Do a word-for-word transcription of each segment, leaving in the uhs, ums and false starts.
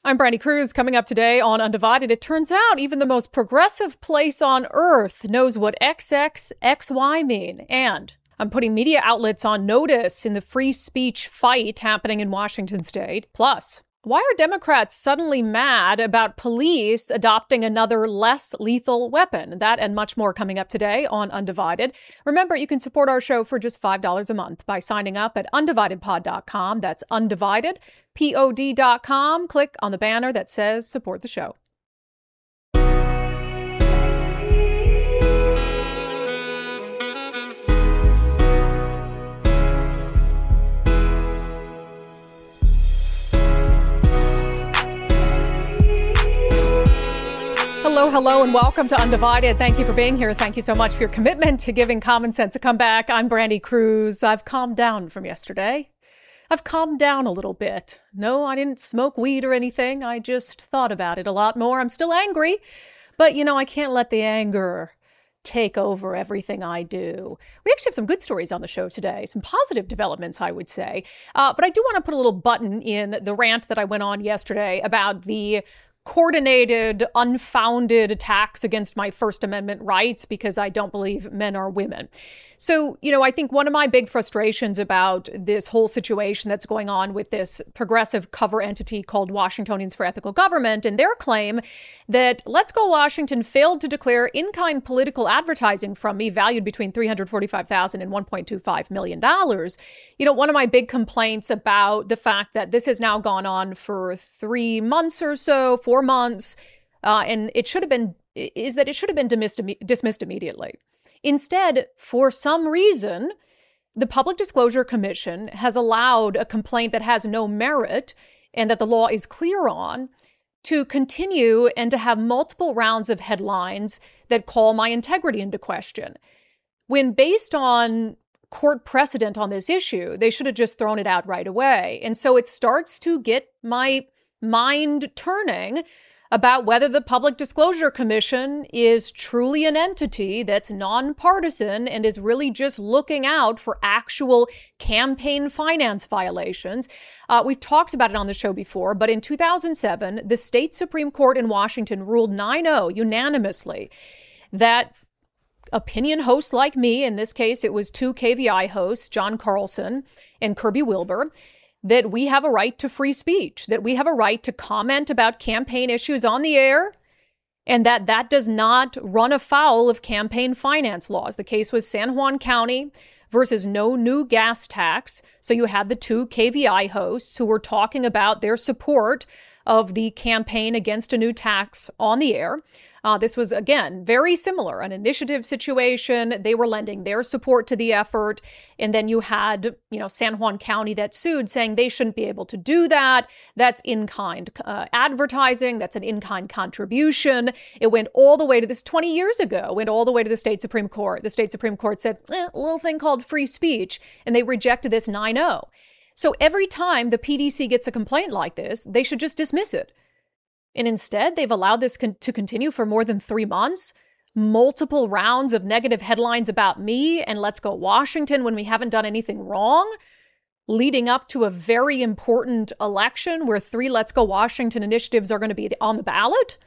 I'm Brandy Cruz. Coming up today on Undivided, it turns out even the most progressive place on earth knows what X X X Y mean. And I'm putting media outlets on notice in the free speech fight happening in Washington state. Plus, why are Democrats suddenly mad about police adopting another less lethal weapon? That and much more coming up today on Undivided. Remember, you can support our show for just five dollars a month by signing up at undivided pod dot com. That's undivided pod dot com. Click on the banner that says support the show. Hello, hello, and welcome to Undivided. Thank you for being here. Thank you so much for your commitment to giving common sense a comeback. I'm Brandy Cruz. I've calmed down from yesterday. I've calmed down a little bit. No, I didn't smoke weed or anything. I just thought about it a lot more. I'm still angry, but, you know, I can't let the anger take over everything I do. We actually have some good stories on the show today, some positive developments, I would say. Uh, but I do want to put a little button in the rant that I went on yesterday about the coordinated, unfounded attacks against my First Amendment rights because I don't believe men are women. So, you know, I think one of my big frustrations about this whole situation that's going on with this progressive cover entity called Washingtonians for Ethical Government and their claim that Let's Go Washington failed to declare in-kind political advertising from me valued between three hundred forty-five thousand dollars and one point two five million dollars. You know, one of my big complaints about the fact that this has now gone on for three months or so, four months, uh, and it should have been, is that it should have been dismissed, dismissed immediately. Instead, for some reason, the Public Disclosure Commission has allowed a complaint that has no merit and that the law is clear on to continue and to have multiple rounds of headlines that call my integrity into question. When based on court precedent on this issue, they should have just thrown it out right away. And so it starts to get my mind turning about whether the Public Disclosure Commission is truly an entity that's nonpartisan and is really just looking out for actual campaign finance violations. Uh, we've talked about it on the show before, but in two thousand seven, the state Supreme Court in Washington ruled nine oh unanimously that opinion hosts like me, in this case it was two K V I hosts, John Carlson and Kirby Wilbur, that we have a right to free speech, that we have a right to comment about campaign issues on the air, and that that does not run afoul of campaign finance laws. The case was San Juan County versus no new gas tax. So you had the two K V I hosts who were talking about their support of the campaign against a new tax on the air. Uh, this was, again, very similar, an initiative situation. They were lending their support to the effort. And then you had, you know, San Juan County that sued saying they shouldn't be able to do that. That's in-kind uh, advertising. That's an in-kind contribution. It went all the way to this twenty years ago, went all the way to the state Supreme Court. The state Supreme Court said, eh, a little thing called free speech. And they rejected this nine oh. So every time the P D C gets a complaint like this, they should just dismiss it. And instead, they've allowed this con- to continue for more than three months. Multiple rounds of negative headlines about me and Let's Go Washington when we haven't done anything wrong, leading up to a very important election where three Let's Go Washington initiatives are going to be on the ballot.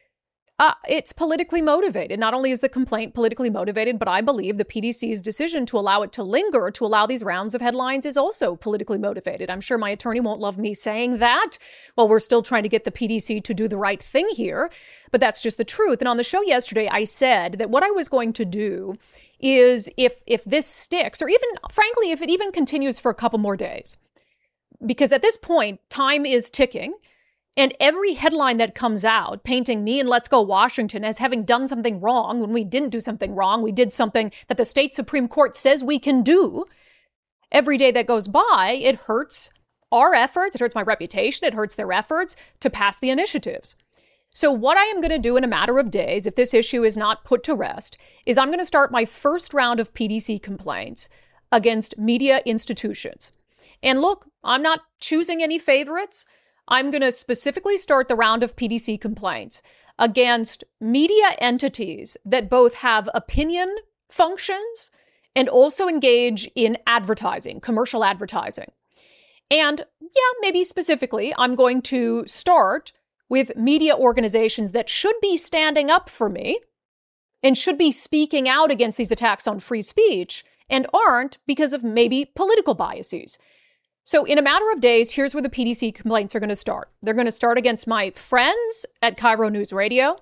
Uh, it's politically motivated. Not only is the complaint politically motivated, but I believe the P D C's decision to allow it to linger, to allow these rounds of headlines is also politically motivated. I'm sure my attorney won't love me saying that. Well, we're still trying to get the P D C to do the right thing here, but that's just the truth. And on the show yesterday, I said that what I was going to do is if, if this sticks, or even, frankly, if it even continues for a couple more days, because at this point, time is ticking. And every headline that comes out painting me and Let's Go Washington as having done something wrong when we didn't do something wrong, we did something that the state Supreme Court says we can do. Every day that goes by, it hurts our efforts, it hurts my reputation, it hurts their efforts to pass the initiatives. So what I am going to do in a matter of days, if this issue is not put to rest, is I'm going to start my first round of P D C complaints against media institutions. And look, I'm not choosing any favorites. I'm going to specifically start the round of P D C complaints against media entities that both have opinion functions and also engage in advertising, commercial advertising. And yeah, maybe specifically, I'm going to start with media organizations that should be standing up for me and should be speaking out against these attacks on free speech and aren't because of maybe political biases. So in a matter of days, here's where the P D C complaints are going to start. They're going to start against my friends at Cairo News Radio.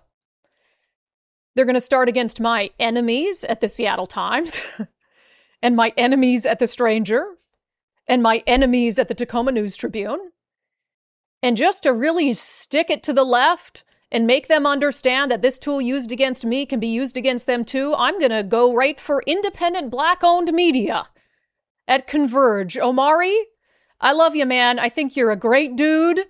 They're going to start against my enemies at the Seattle Times and my enemies at The Stranger and my enemies at the Tacoma News Tribune. And just to really stick it to the left and make them understand that this tool used against me can be used against them too, I'm going to go right for independent Black-owned media at Converge. Omari, I love you, man. I think you're a great dude.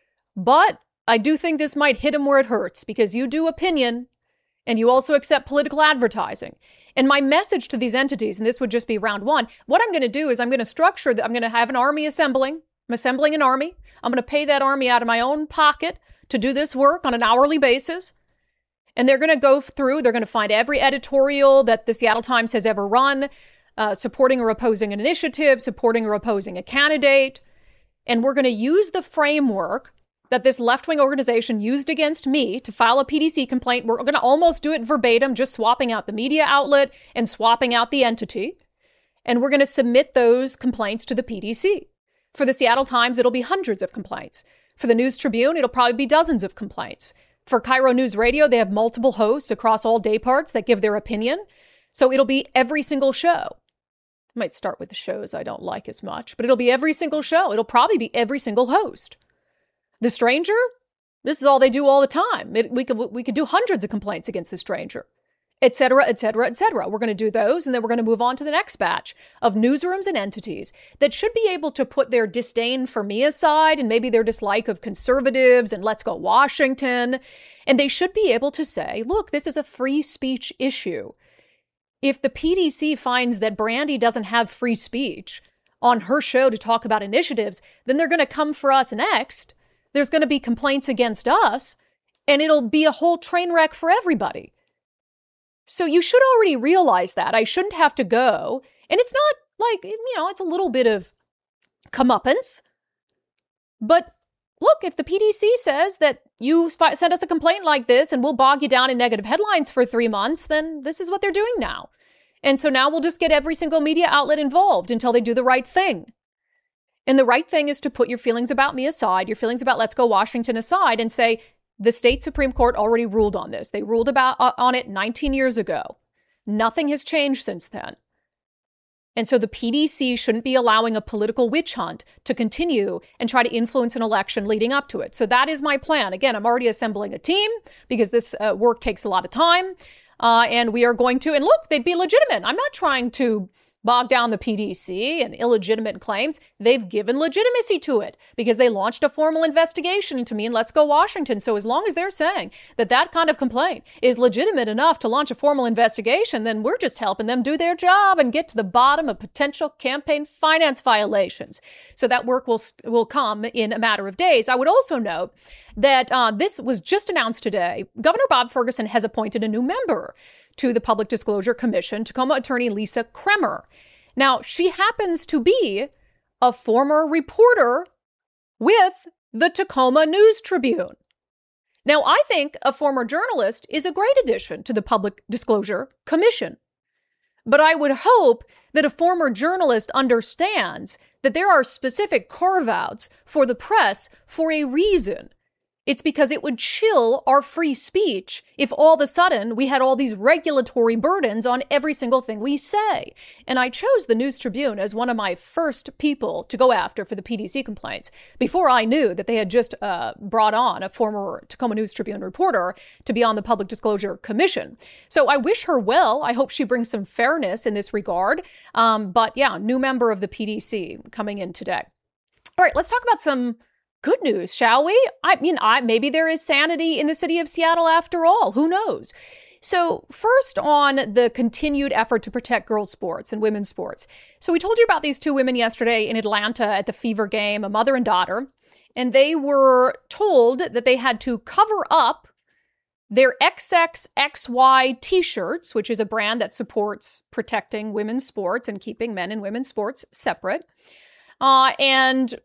But I do think this might hit him where it hurts because you do opinion and you also accept political advertising. And my message to these entities, and this would just be round one, what I'm going to do is I'm going to structure that. I'm going to have an army assembling. I'm assembling an army. I'm going to pay that army out of my own pocket to do this work on an hourly basis. And they're going to go through, they're going to find every editorial that the Seattle Times has ever run, uh, supporting or opposing an initiative, supporting or opposing a candidate. And we're going to use the framework that this left-wing organization used against me to file a P D C complaint. We're going to almost do it verbatim, just swapping out the media outlet and swapping out the entity. And we're going to submit those complaints to the P D C. For the Seattle Times, it'll be hundreds of complaints. For the News Tribune, it'll probably be dozens of complaints. For Cairo News Radio, they have multiple hosts across all day parts that give their opinion. So it'll be every single show. I might start with the shows I don't like as much, but it'll be every single show. It'll probably be every single host. The Stranger, this is all they do all the time. It, we could we could do hundreds of complaints against The Stranger, et cetera, et cetera, et cetera. We're going to do those, and then we're going to move on to the next batch of newsrooms and entities that should be able to put their disdain for me aside and maybe their dislike of conservatives and Let's Go Washington, and they should be able to say, look, this is a free speech issue. If the P D C finds that Brandy doesn't have free speech on her show to talk about initiatives, then they're going to come for us next. There's going to be complaints against us, and it'll be a whole train wreck for everybody. So you should already realize that. I shouldn't have to go. And it's not like, you know, it's a little bit of comeuppance. But look, if the P D C says that you fi- send us a complaint like this and we'll bog you down in negative headlines for three months, then this is what they're doing now. And so now we'll just get every single media outlet involved until they do the right thing. And the right thing is to put your feelings about me aside, your feelings about Let's Go Washington aside, and say, the state Supreme Court already ruled on this. They ruled about uh, on it nineteen years ago. Nothing has changed since then. And so the P D C shouldn't be allowing a political witch hunt to continue and try to influence an election leading up to it. So that is my plan. Again, I'm already assembling a team because this uh, work takes a lot of time. Uh, and we are going to, and look, they'd be legitimate. I'm not trying to bog down the P D C and illegitimate claims. They've given legitimacy to it because they launched a formal investigation into me and Let's Go Washington. So as long as they're saying that that kind of complaint is legitimate enough to launch a formal investigation, then we're just helping them do their job and get to the bottom of potential campaign finance violations. So that work will will come in a matter of days. I would also note that uh, this was just announced today. Governor Bob Ferguson has appointed a new member to the Public Disclosure Commission, Tacoma attorney Lisa Kremer. Now, she happens to be a former reporter with the Tacoma News Tribune. Now, I think a former journalist is a great addition to the Public Disclosure Commission. But I would hope that a former journalist understands that there are specific carve-outs for the press for a reason. It's because it would chill our free speech if all of a sudden we had all these regulatory burdens on every single thing we say. And I chose the News Tribune as one of my first people to go after for the P D C complaints before I knew that they had just uh, brought on a former Tacoma News Tribune reporter to be on the Public Disclosure Commission. So I wish her well. I hope she brings some fairness in this regard. Um, but yeah, new member of the P D C coming in today. All right, let's talk about some good news, shall we? I mean, I, maybe there is sanity in the city of Seattle after all. Who knows? So first on the continued effort to protect girls' sports and women's sports. So we told you about these two women yesterday in Atlanta at the Fever game, a mother and daughter, and they were told that they had to cover up their X X X Y t-shirts, which is a brand that supports protecting women's sports and keeping men and women's sports separate. Uh, and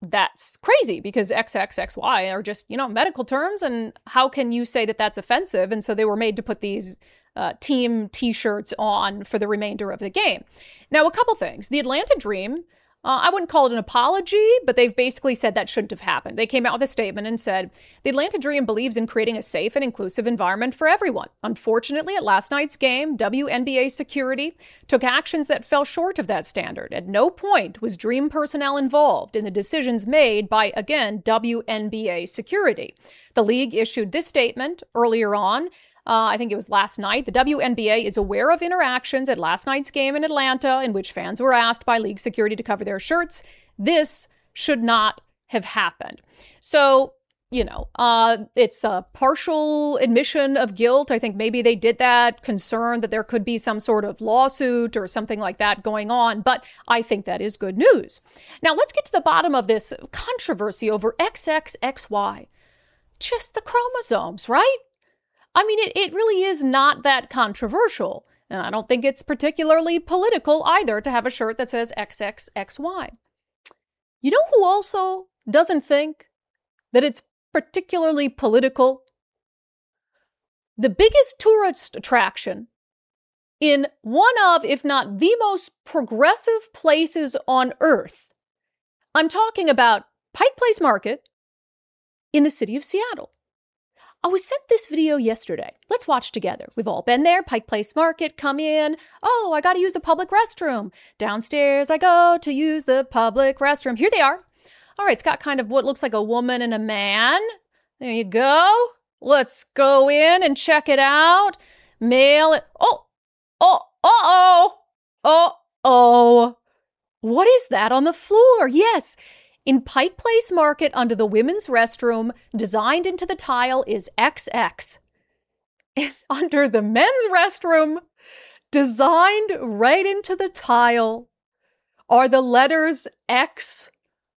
that's crazy because X X X Y are just, you know, medical terms. And how can you say that that's offensive? And so they were made to put these uh, team T-shirts on for the remainder of the game. Now, a couple things. The Atlanta Dream, uh, I wouldn't call it an apology, but they've basically said that shouldn't have happened. They came out with a statement and said, the Atlanta Dream believes in creating a safe and inclusive environment for everyone. Unfortunately, at last night's game, W N B A security took actions that fell short of that standard. At no point was Dream personnel involved in the decisions made by, again, W N B A security. The league issued this statement earlier on. Uh, I think it was last night. The W N B A is aware of interactions at last night's game in Atlanta in which fans were asked by league security to cover their shirts. This should not have happened. So, you know, uh, it's a partial admission of guilt. I think maybe they did that, concerned that there could be some sort of lawsuit or something like that going on. But I think that is good news. Now, let's get to the bottom of this controversy over X X X Y. Just the chromosomes, right? I mean, it, it really is not that controversial. And I don't think it's particularly political either to have a shirt that says X X X Y. You know who also doesn't think that it's particularly political? The biggest tourist attraction in one of, if not the most progressive places on earth. I'm talking about Pike Place Market in the city of Seattle. I was sent this video yesterday. Let's watch together. We've all been there. Pike Place Market, come in. Oh, I got to use the public restroom. Downstairs I go to use the public restroom. Here they are. All right, it's got kind of what looks like a woman and a man. There you go. Let's go in and check it out. Mail it. Oh, oh, uh-oh. Uh-oh. What is that on the floor? Yes. In Pike Place Market, under the women's restroom, designed into the tile is X X. And under the men's restroom, designed right into the tile, are the letters X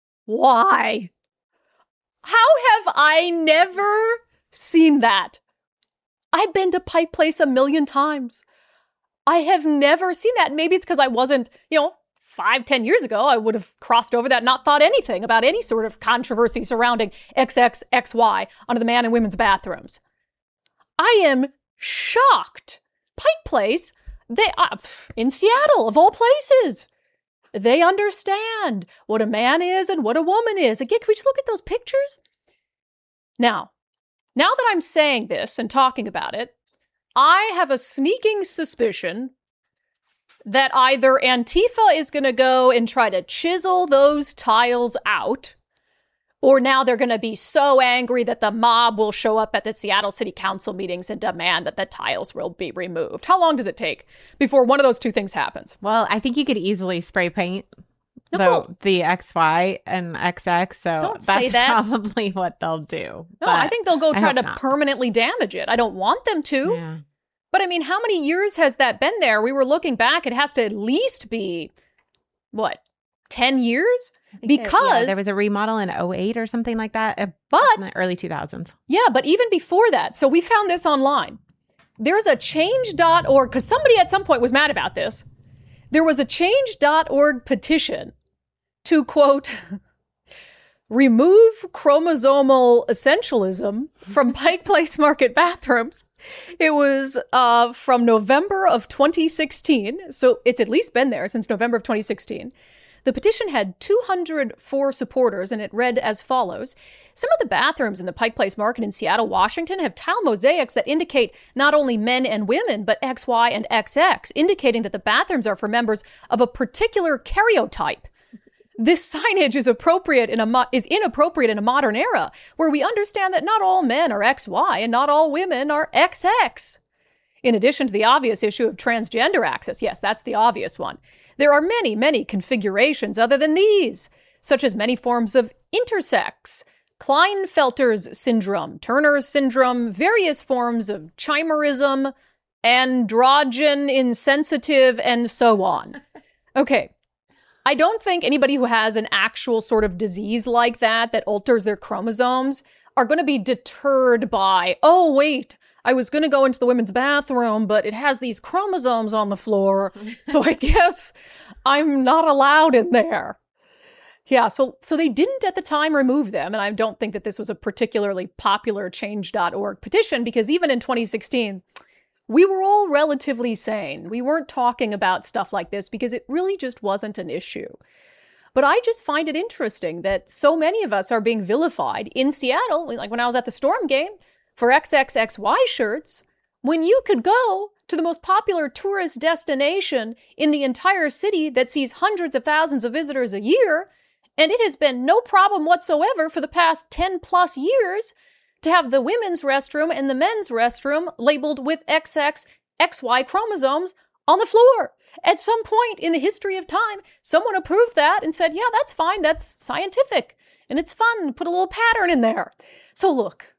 Y. How have I never seen that? I've been to Pike Place a million times. I have never seen that. Maybe it's because I wasn't, you know, Five, ten years ago, I would have crossed over that and not thought anything about any sort of controversy surrounding X X X Y under the man and women's bathrooms. I am shocked. Pike Place, they uh, in Seattle, of all places, they understand what a man is and what a woman is. Again, can we just look at those pictures? Now, now that I'm saying this and talking about it, I have a sneaking suspicion that either Antifa is going to go and try to chisel those tiles out, or now they're going to be so angry that the mob will show up at the Seattle City Council meetings and demand that the tiles will be removed. How long does it take before one of those two things happens? Well, I think you could easily spray paint no, the, cool. the X Y and X X, so Don't that's say that. probably what they'll do. No, I think they'll go try to not. permanently damage it. I don't want them to. Yeah. But I mean, how many years has that been there? We were looking back. It has to at least be, what, ten years? Because that, yeah, there was a remodel in oh eight or something like that. But in the early two thousands. Yeah, but even before that. So we found this online. There's a change dot org, because somebody at some point was mad about this. There was a change dot org petition to, quote, remove chromosomal essentialism from Pike Place Market bathrooms. It was uh, from November of twenty sixteen, so it's at least been there since November of twenty sixteen. The petition had two hundred four supporters, and it read as follows. Some of the bathrooms in the Pike Place Market in Seattle, Washington, have tile mosaics that indicate not only men and women, but X Y and X X, indicating that the bathrooms are for members of a particular karyotype. This signage is appropriate in a mo- is inappropriate in a modern era where we understand that not all men are X Y and not all women are X X. In addition to the obvious issue of transgender access, yes, that's the obvious one, there are many, many configurations other than these, such as many forms of intersex, Klinefelter's syndrome, Turner's syndrome, various forms of chimerism, androgen insensitive, and so on. Okay. I don't think anybody who has an actual sort of disease like that, that alters their chromosomes, are going to be deterred by, oh, wait, I was going to go into the women's bathroom, but it has these chromosomes on the floor, so I guess I'm not allowed in there. Yeah, so so they didn't at the time remove them, and I don't think that this was a particularly popular change dot org petition, because even in twenty sixteen, we were all relatively sane. We weren't talking about stuff like this because it really just wasn't an issue. But I just find it interesting that so many of us are being vilified in Seattle, like when I was at the Storm game, for X X X Y shirts, when you could go to the most popular tourist destination in the entire city that sees hundreds of thousands of visitors a year. And it has been no problem whatsoever for the past ten plus years to have the women's restroom and the men's restroom labeled with X X X Y chromosomes on the floor. At some point in the history of time, someone approved that and said, yeah, that's fine. That's scientific. And it's fun. Put a little pattern in there. So look,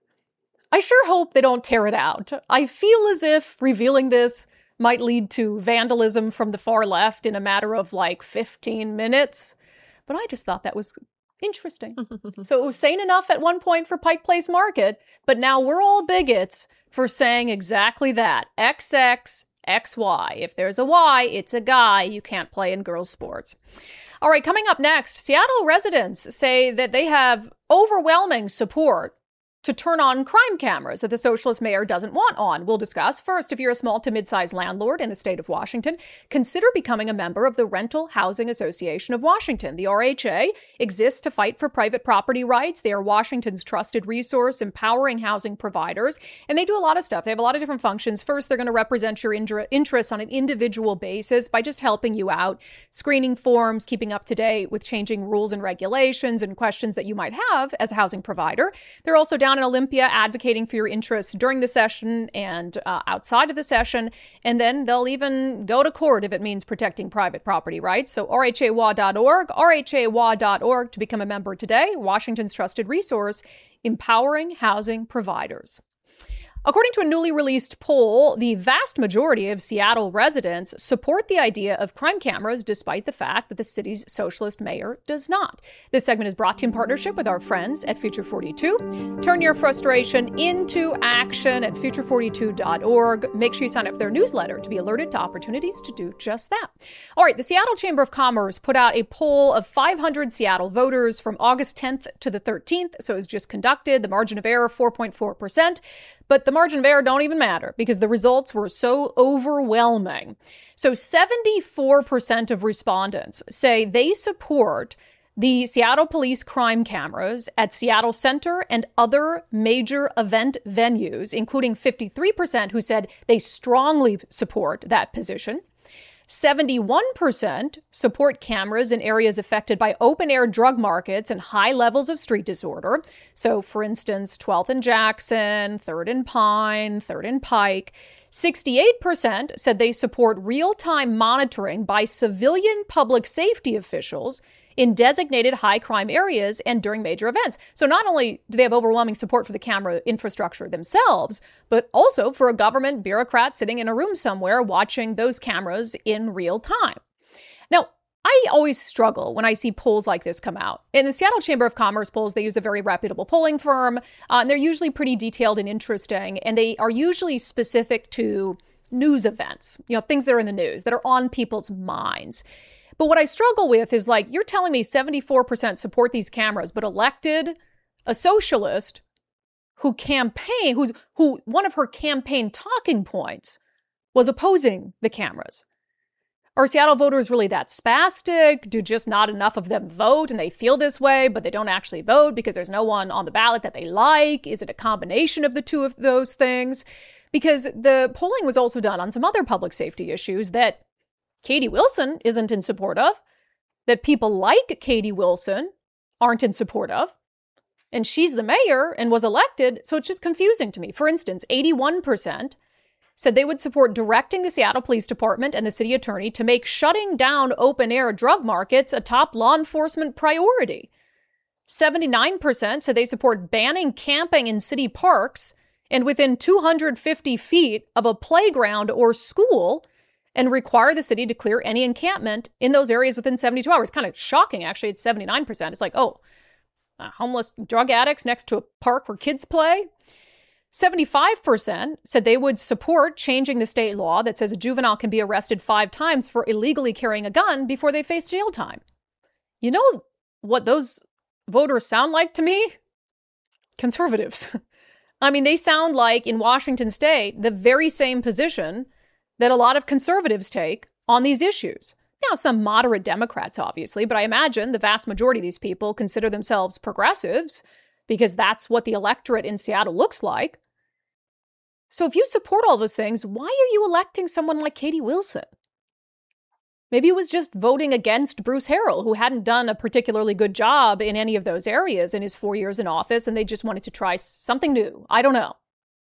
I sure hope they don't tear it out. I feel as if revealing this might lead to vandalism from the far left in a matter of like fifteen minutes. But I just thought that was interesting. So it was sane enough at one point for Pike Place Market, but now we're all bigots for saying exactly that. X X X Y. If there's a Y, it's a guy. You can't play in girls' sports. All right, coming up next, Seattle residents say that they have overwhelming support to turn on crime cameras that the socialist mayor doesn't want on. We'll discuss. First, if you're a small to mid-sized landlord in the state of Washington, consider becoming a member of the Rental Housing Association of Washington. The R H A exists to fight for private property rights. They are Washington's trusted resource, empowering housing providers, and they do a lot of stuff. They have a lot of different functions. First, they're going to represent your indra- interests on an individual basis by just helping you out, screening forms, keeping up to date with changing rules and regulations and questions that you might have as a housing provider. They're also down in Olympia advocating for your interests during the session and uh, outside of the session. And then they'll even go to court if it means protecting private property rights. So R H A W A dot org, R H A W A dot org to become a member today. Washington's trusted resource, empowering housing providers. According to a newly released poll, the vast majority of Seattle residents support the idea of crime cameras, despite the fact that the city's socialist mayor does not. This segment is brought to you in partnership with our friends at Future forty-two. Turn your frustration into action at future forty-two dot org. Make sure you sign up for their newsletter to be alerted to opportunities to do just that. All right, the Seattle Chamber of Commerce put out a poll of five hundred Seattle voters from August tenth to the thirteenth, so it was just conducted. The margin of error, four point four percent. But the margin of error don't even matter because the results were so overwhelming. So seventy-four percent of respondents say they support the Seattle police crime cameras at Seattle Center and other major event venues, including fifty-three percent who said they strongly support that position. seventy-one percent support cameras in areas affected by open-air drug markets and high levels of street disorder. So, for instance, twelfth and Jackson, third and Pine, third and Pike. sixty-eight percent said they support real-time monitoring by civilian public safety officials in designated high-crime areas and during major events. So not only do they have overwhelming support for the camera infrastructure themselves, but also for a government bureaucrat sitting in a room somewhere watching those cameras in real time. Now, I always struggle when I see polls like this come out. In the Seattle Chamber of Commerce polls, they use a very reputable polling firm, uh, and they're usually pretty detailed and interesting, and they are usually specific to news events, you know, things that are in the news, that are on people's minds. But what I struggle with is, like, you're telling me seventy-four percent support these cameras, but elected a socialist who campaign, who's who one of her campaign talking points was opposing the cameras. Are Seattle voters really that spastic? Do just not enough of them vote and they feel this way, but they don't actually vote because there's no one on the ballot that they like? Is it a combination of the two of those things? Because the polling was also done on some other public safety issues that Katie Wilson isn't in support of, that people like Katie Wilson aren't in support of, and she's the mayor and was elected, so it's just confusing to me. For instance, eighty-one percent said they would support directing the Seattle Police Department and the city attorney to make shutting down open-air drug markets a top law enforcement priority. seventy-nine percent said they support banning camping in city parks and within two hundred fifty feet of a playground or school, and require the city to clear any encampment in those areas within seventy-two hours. Kind of shocking, actually. It's seventy-nine percent. It's like, oh, uh, homeless drug addicts next to a park where kids play. seventy-five percent said they would support changing the state law that says a juvenile can be arrested five times for illegally carrying a gun before they face jail time. You know, what those voters sound like to me? Conservatives. I mean, they sound like, in Washington state, the very same position that a lot of conservatives take on these issues. Now, some moderate Democrats, obviously, but I imagine the vast majority of these people consider themselves progressives because that's what the electorate in Seattle looks like. So if you support all those things, why are you electing someone like Katie Wilson? Maybe it was just voting against Bruce Harrell, who hadn't done a particularly good job in any of those areas in his four years in office, and they just wanted to try something new. I don't know.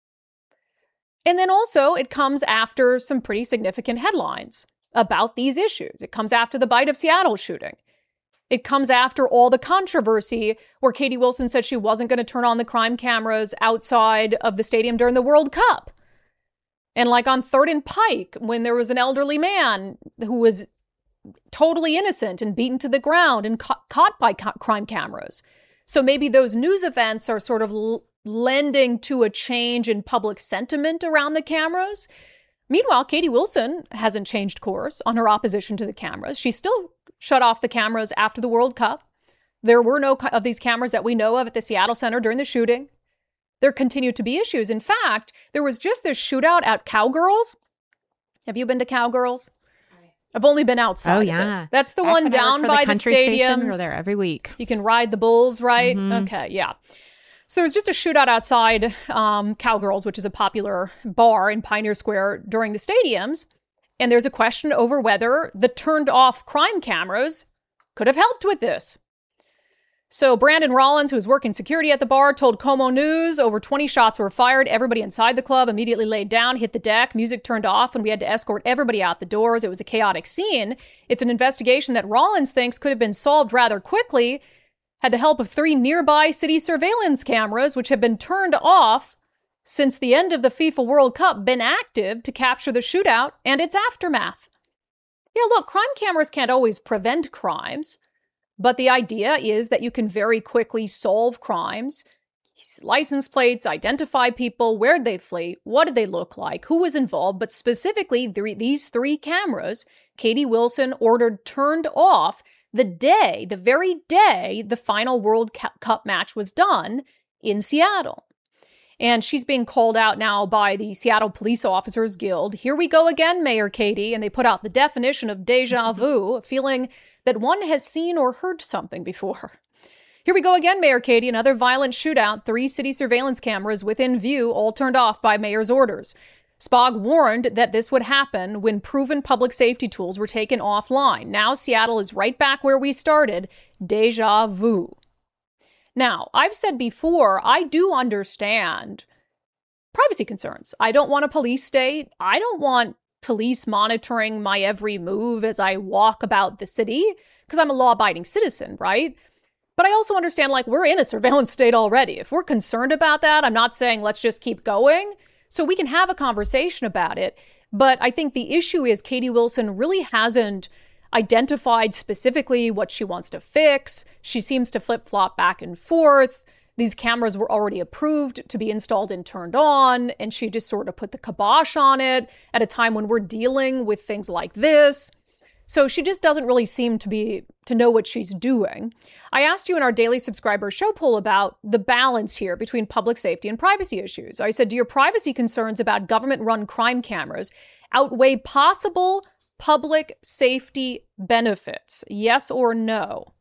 And then also, it comes after some pretty significant headlines about these issues. It comes after the Bite of Seattle shooting. It comes after all the controversy where Katie Wilson said she wasn't going to turn on the crime cameras outside of the stadium during the World Cup. And like on Third and Pike, when there was an elderly man who was totally innocent and beaten to the ground and ca- caught by co- crime cameras. So maybe those news events are sort of l- lending to a change in public sentiment around the cameras. Meanwhile, Katie Wilson hasn't changed course on her opposition to the cameras. She still shut off the cameras after the World Cup. There were no of these cameras that we know of at the Seattle Center during the shooting. There continue to be issues. In fact, there was just this shootout at Cowgirls. Have you been to Cowgirls? I've only been outside. Oh, yeah. Of it. That's the Back one when I down worked for by the the country station, we stadiums. were there every week. You can ride the bulls, right? Mm-hmm. Okay, yeah. So there was just a shootout outside um, Cowgirls, which is a popular bar in Pioneer Square during the stadiums. And there's a question over whether the turned off crime cameras could have helped with this. So Brandon Rollins, who was working security at the bar, told Como News over twenty shots were fired. Everybody inside the club immediately laid down, hit the deck, music turned off, and we had to escort everybody out the doors. It was a chaotic scene. It's an investigation that Rollins thinks could have been solved rather quickly had the help of three nearby city surveillance cameras, which have been turned off since the end of the FIFA World Cup, been active to capture the shootout and its aftermath. Yeah, look, crime cameras can't always prevent crimes. But the idea is that you can very quickly solve crimes, license plates, identify people, where did they flee, what did they look like, who was involved. But specifically, th- these three cameras, Katie Wilson ordered turned off the day, the very day the final World Cup match was done in Seattle. And she's being called out now by the Seattle Police Officers Guild. Here we go again, Mayor Katie. And they put out the definition of deja vu, a feeling that one has seen or heard something before. Here we go again, Mayor Katie. Another violent shootout. Three city surveillance cameras within view, all turned off by mayor's orders. Spog warned that this would happen when proven public safety tools were taken offline. Now Seattle is right back where we started. Deja vu. Now, I've said before, I do understand privacy concerns. I don't want a police state. I don't want police monitoring my every move as I walk about the city, because I'm a law-abiding citizen, right? But I also understand, like, we're in a surveillance state already. If we're concerned about that, I'm not saying let's just keep going. So we can have a conversation about it. But I think the issue is Katie Wilson really hasn't identified specifically what she wants to fix. She seems to flip-flop back and forth. These cameras were already approved to be installed and turned on, and she just sort of put the kibosh on it at a time when we're dealing with things like this. So she just doesn't really seem to be to know what she's doing. I asked you in our daily subscriber show poll about the balance here between public safety and privacy issues. I said, do your privacy concerns about government-run crime cameras outweigh possible public safety benefits? Yes or no?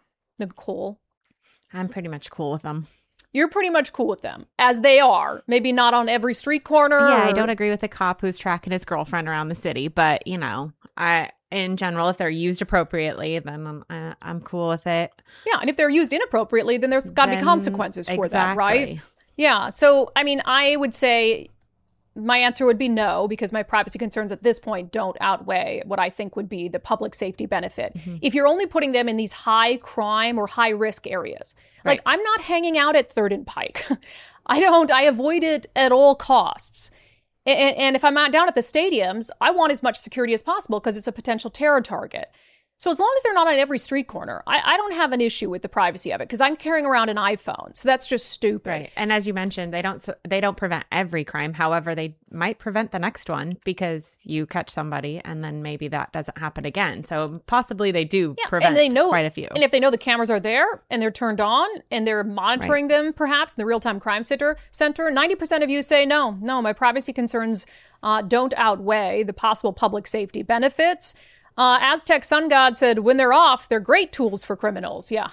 Nicole? I'm pretty much cool with them. You're pretty much cool with them, as they are. Maybe not on every street corner. Yeah, or... I don't agree with the cop who's tracking his girlfriend around the city. But, you know, I in general, if they're used appropriately, then I'm, uh, I'm cool with it. Yeah, and if they're used inappropriately, then there's got to be consequences for exactly. that, right? Yeah, so, I mean, I would say my answer would be no, because my privacy concerns at this point don't outweigh what I think would be the public safety benefit. Mm-hmm. If you're only putting them in these high crime or high risk areas, right. Like I'm not hanging out at Third and Pike. I don't, I avoid it at all costs. And, and if I'm out down at the stadiums, I want as much security as possible because it's a potential terror target. So as long as they're not on every street corner, I, I don't have an issue with the privacy of it because I'm carrying around an iPhone. So that's just stupid. Right. And as you mentioned, they don't they don't prevent every crime. However, they might prevent the next one because you catch somebody and then maybe that doesn't happen again. So possibly they do yeah, prevent and they know, quite a few. And if they know the cameras are there and they're turned on and they're monitoring right. them perhaps in the real-time crime center, center, ninety percent of you say, no, no, my privacy concerns uh, don't outweigh the possible public safety benefits. Uh, Aztec Sun God said, when they're off, they're great tools for criminals. Yeah.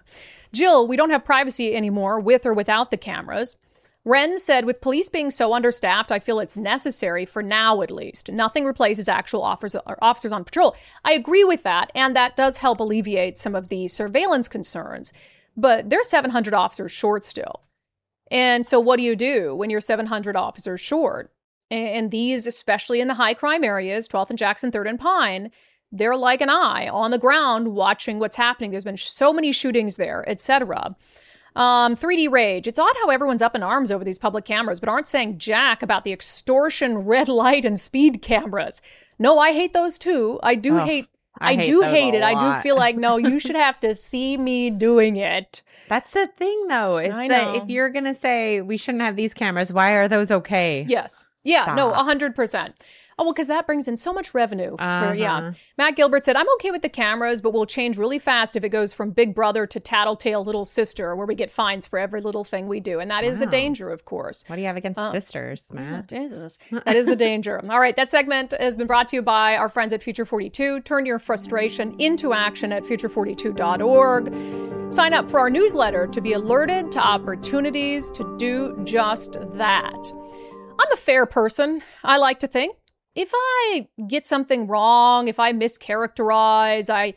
Jill, we don't have privacy anymore with or without the cameras. Ren said, with police being so understaffed, I feel it's necessary for now, at least. Nothing replaces actual officers, officers on patrol. I agree with that. And that does help alleviate some of the surveillance concerns. But there's seven hundred officers short still. And so what do you do when you're seven hundred officers short? And these, especially in the high crime areas, twelfth and Jackson, third and Pine, they're like an eye on the ground watching what's happening. There's been so many shootings there, et cetera. Um, three D Rage. It's odd how everyone's up in arms over these public cameras, but aren't saying jack about the extortion, red light, and speed cameras. No, I hate those too. I do oh, hate I, I hate do hate it. Lot. I do feel like, no, you should have to see me doing it. That's the thing, though, is I that know. If you're going to say we shouldn't have these cameras, why are those okay? Yes. Yeah, Stop. No, one hundred percent. Oh, well, because that brings in so much revenue. For, uh-huh. Yeah. Matt Gilbert said, I'm okay with the cameras, but we'll change really fast if it goes from Big Brother to Tattletale Little Sister, where we get fines for every little thing we do. And that wow. is the danger, of course. What do you have against uh, sisters, Matt? Oh, Jesus. That is the danger. All right. That segment has been brought to you by our friends at Future forty-two. Turn your frustration into action at future forty-two dot org. Sign up for our newsletter to be alerted to opportunities to do just that. I'm a fair person, I like to think. If I get something wrong, if I mischaracterize, I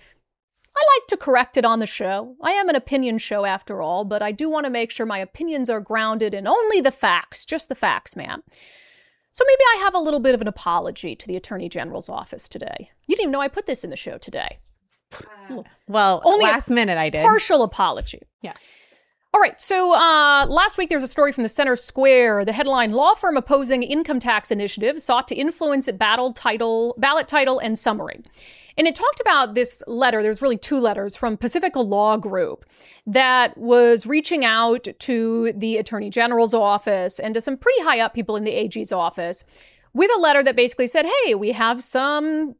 I like to correct it on the show. I am an opinion show after all, but I do want to make sure my opinions are grounded in only the facts, just the facts, man. So maybe I have a little bit of an apology to the Attorney General's office today. You didn't even know I put this in the show today. Uh, well, only last minute I did. Partial apology. Yeah. All right, so uh, last week there was a story from the Center Square. The headline, law firm opposing income tax initiative sought to influence battle title, ballot title and summary. And it talked about this letter, there's really two letters, from Pacifica Law Group that was reaching out to the Attorney General's office and to some pretty high up people in the A G's office with a letter that basically said, hey, we have some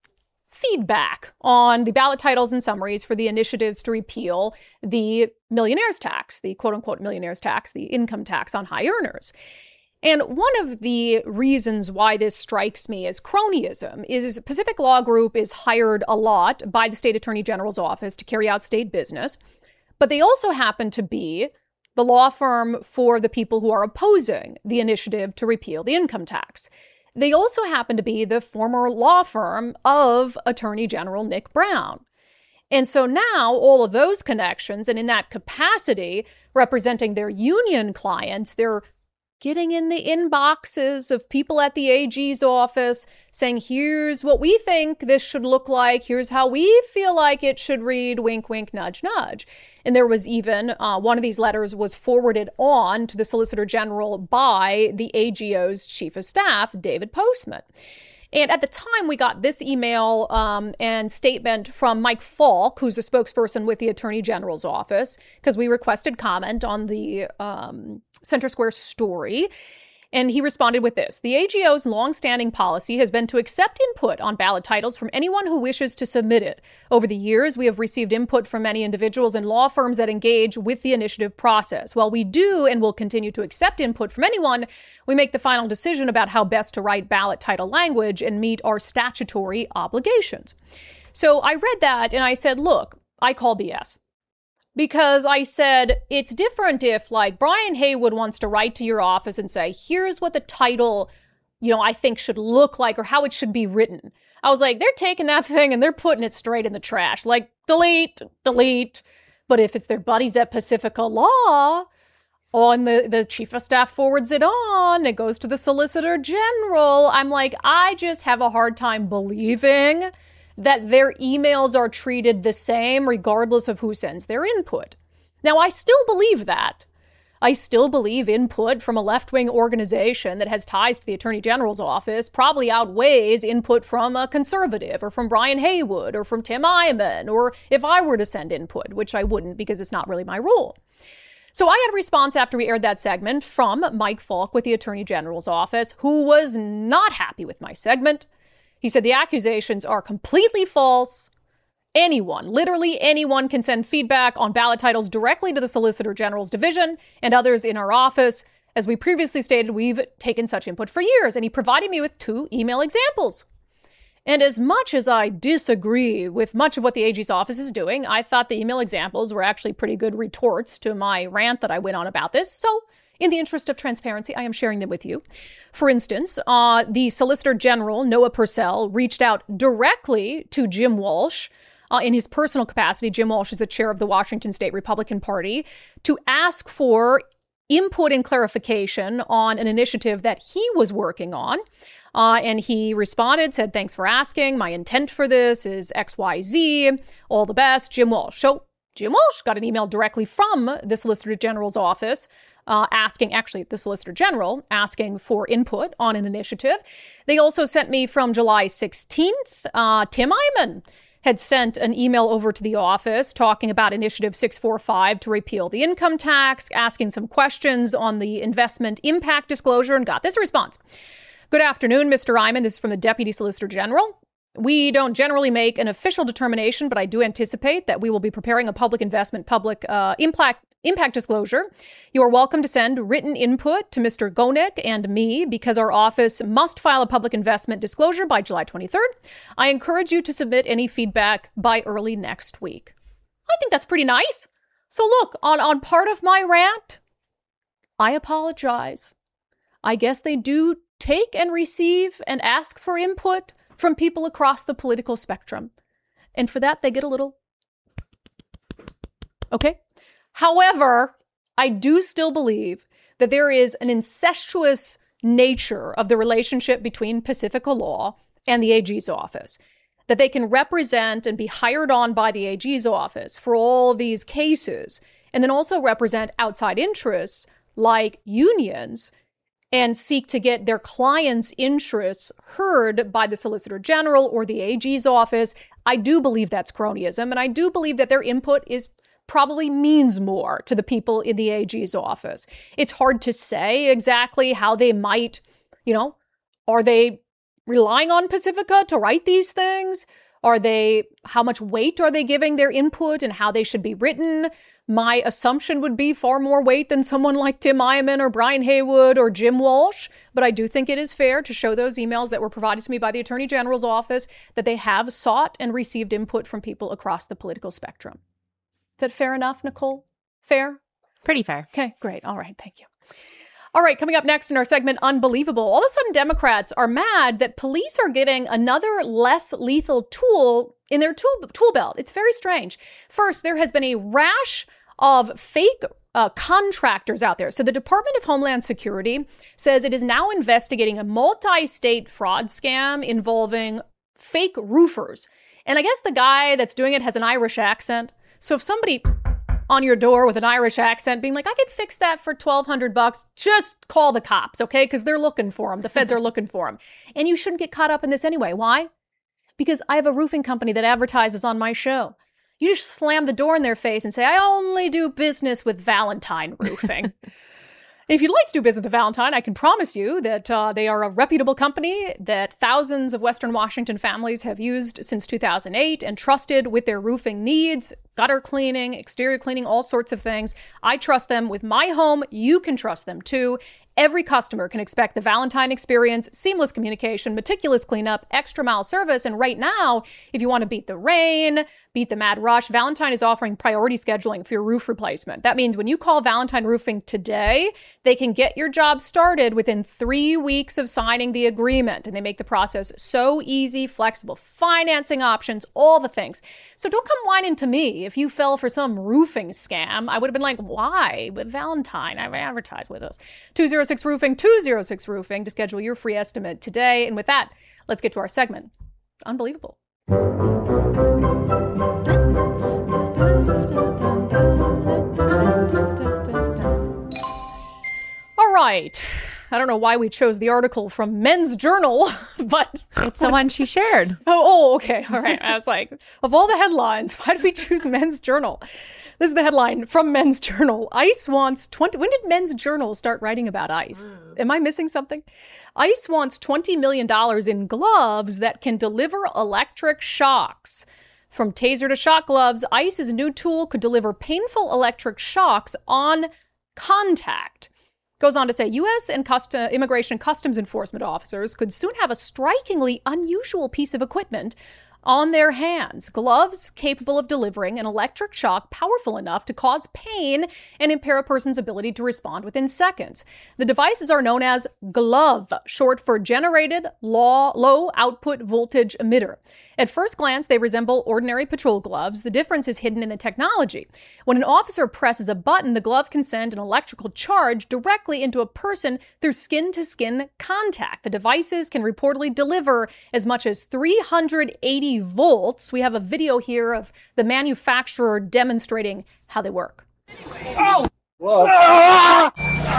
feedback on the ballot titles and summaries for the initiatives to repeal the millionaire's tax, the quote-unquote millionaire's tax, the income tax on high earners. And one of the reasons why this strikes me as cronyism is Pacific Law Group is hired a lot by the state attorney general's office to carry out state business, but they also happen to be the law firm for the people who are opposing the initiative to repeal the income tax. They also happen to be the former law firm of Attorney General Nick Brown. And so now all of those connections, and in that capacity, representing their union clients, they're getting in the inboxes of people at the A G's office saying, here's what we think this should look like. Here's how we feel like it should read, wink, wink, nudge, nudge. And there was even uh, one of these letters was forwarded on to the Solicitor General by the A G O's chief of staff, David Postman. And at the time, we got this email um, and statement from Mike Falk, who's the spokesperson with the Attorney General's office, because we requested comment on the um, Center Square story. And he responded with this. The A G O's longstanding policy has been to accept input on ballot titles from anyone who wishes to submit it. Over the years, we have received input from many individuals and law firms that engage with the initiative process. While we do and will continue to accept input from anyone, we make the final decision about how best to write ballot title language and meet our statutory obligations. So I read that and I said, look, I call B S. Because I said, it's different if, like, Brian Haywood wants to write to your office and say, here's what the title, you know, I think should look like or how it should be written. I was like, they're taking that thing and they're putting it straight in the trash. Like, delete, delete. But if it's their buddies at Pacifica Law, on the, the chief of staff forwards it on, it goes to the Solicitor General. I'm like, I just have a hard time believing that their emails are treated the same regardless of who sends their input. Now, I still believe that. I still believe input from a left-wing organization that has ties to the Attorney General's office probably outweighs input from a conservative or from Brian Haywood or from Tim Eyman, or if I were to send input, which I wouldn't because it's not really my role. So I had a response after we aired that segment from Mike Falk with the Attorney General's office, who was not happy with my segment. He said the accusations are completely false. Anyone, literally anyone, can send feedback on ballot titles directly to the Solicitor General's division and others in our office. As we previously stated, we've taken such input for years, and he provided me with two email examples. And as much as I disagree with much of what the A G's office is doing, I thought the email examples were actually pretty good retorts to my rant that I went on about this. So in the interest of transparency, I am sharing them with you. For instance, uh, the Solicitor General, Noah Purcell, reached out directly to Jim Walsh uh, in his personal capacity. Jim Walsh is the chair of the Washington State Republican Party, to ask for input and clarification on an initiative that he was working on. Uh, and he responded, said, thanks for asking. My intent for this is X Y Z. All the best, Jim Walsh. So Jim Walsh got an email directly from the Solicitor General's office uh, asking, actually the Solicitor General, asking for input on an initiative. They also sent me from July sixteenth, uh, Tim Eyman had sent an email over to the office talking about Initiative six forty-five to repeal the income tax, asking some questions on the investment impact disclosure, and got this response. Good afternoon, Mister Eyman. This is from the Deputy Solicitor General. We don't generally make an official determination, but I do anticipate that we will be preparing a public investment public uh, impact impact disclosure. You are welcome to send written input to Mister Gonick and me because our office must file a public investment disclosure by July twenty-third. I encourage you to submit any feedback by early next week. I think that's pretty nice. So look, on, on part of my rant, I apologize. I guess they do take and receive and ask for input from people across the political spectrum. And for that, they get a little... Okay? However, I do still believe that there is an incestuous nature of the relationship between Pacifica Law and the A G's office, that they can represent and be hired on by the A G's office for all of these cases, and then also represent outside interests like unions and seek to get their clients' interests heard by the Solicitor General or the A G's office. I do believe that's cronyism, and I do believe that their input is probably means more to the people in the A G's office. It's hard to say exactly how they might, you know, are they relying on Pacifica to write these things? Are they, how much weight are they giving their input and how they should be written? My assumption would be far more weight than someone like Tim Eyman or Brian Haywood or Jim Walsh. But I do think it is fair to show those emails that were provided to me by the Attorney General's office that they have sought and received input from people across the political spectrum. Is that fair enough, Nicole? Fair? Pretty fair. Okay, great. All right. Thank you. All right, coming up next in our segment, Unbelievable. All of a sudden, Democrats are mad that police are getting another less lethal tool in their tool, tool belt. It's very strange. First, there has been a rash of fake uh, contractors out there. So the Department of Homeland Security says it is now investigating a multi-state fraud scam involving fake roofers. And I guess the guy that's doing it has an Irish accent. So if somebody on your door with an Irish accent being like, I could fix that for twelve hundred bucks, just call the cops, okay? Because they're looking for him. The feds are looking for him. And you shouldn't get caught up in this anyway. Why? Because I have a roofing company that advertises on my show. You just slam the door in their face and say, I only do business with Valentine Roofing. If you'd like to do business with Valentine, I can promise you that uh, they are a reputable company that thousands of Western Washington families have used since two thousand eight and trusted with their roofing needs, gutter cleaning, exterior cleaning, all sorts of things. I trust them with my home. You can trust them too. Every customer can expect the Valentine experience, seamless communication, meticulous cleanup, extra mile service. And right now, if you want to beat the rain, beat the mad rush, Valentine is offering priority scheduling for your roof replacement. That means when you call Valentine Roofing today, they can get your job started within three weeks of signing the agreement. And they make the process so easy, flexible, financing options, all the things. So don't come whining to me if you fell for some roofing scam. I would have been like, why? With Valentine, I've advertised with us. two oh six Roofing, two oh six Roofing to schedule your free estimate today. And with that, let's get to our segment. Unbelievable. right. I don't know why we chose the article from Men's Journal, but it's the one she shared. Oh, oh, okay. All right. I was like, of all the headlines, why did we choose Men's Journal? This is the headline from Men's Journal. ICE wants twenty. When did Men's Journal start writing about ICE? Mm. Am I missing something? ICE wants twenty million dollars in gloves that can deliver electric shocks. From taser to shock gloves, ICE's new tool could deliver painful electric shocks on contact. Goes on to say U S and Cust- Immigration and Customs Enforcement officers could soon have a strikingly unusual piece of equipment on their hands. Gloves capable of delivering an electric shock powerful enough to cause pain and impair a person's ability to respond within seconds. The devices are known as GLOVE, short for Generated Low, Low Output Voltage Emitter. At first glance, they resemble ordinary patrol gloves. The difference is hidden in the technology. When an officer presses a button, the glove can send an electrical charge directly into a person through skin-to-skin contact. The devices can reportedly deliver as much as three hundred eighty volts. We have a video here of the manufacturer demonstrating how they work. Oh! Whoa. Ah!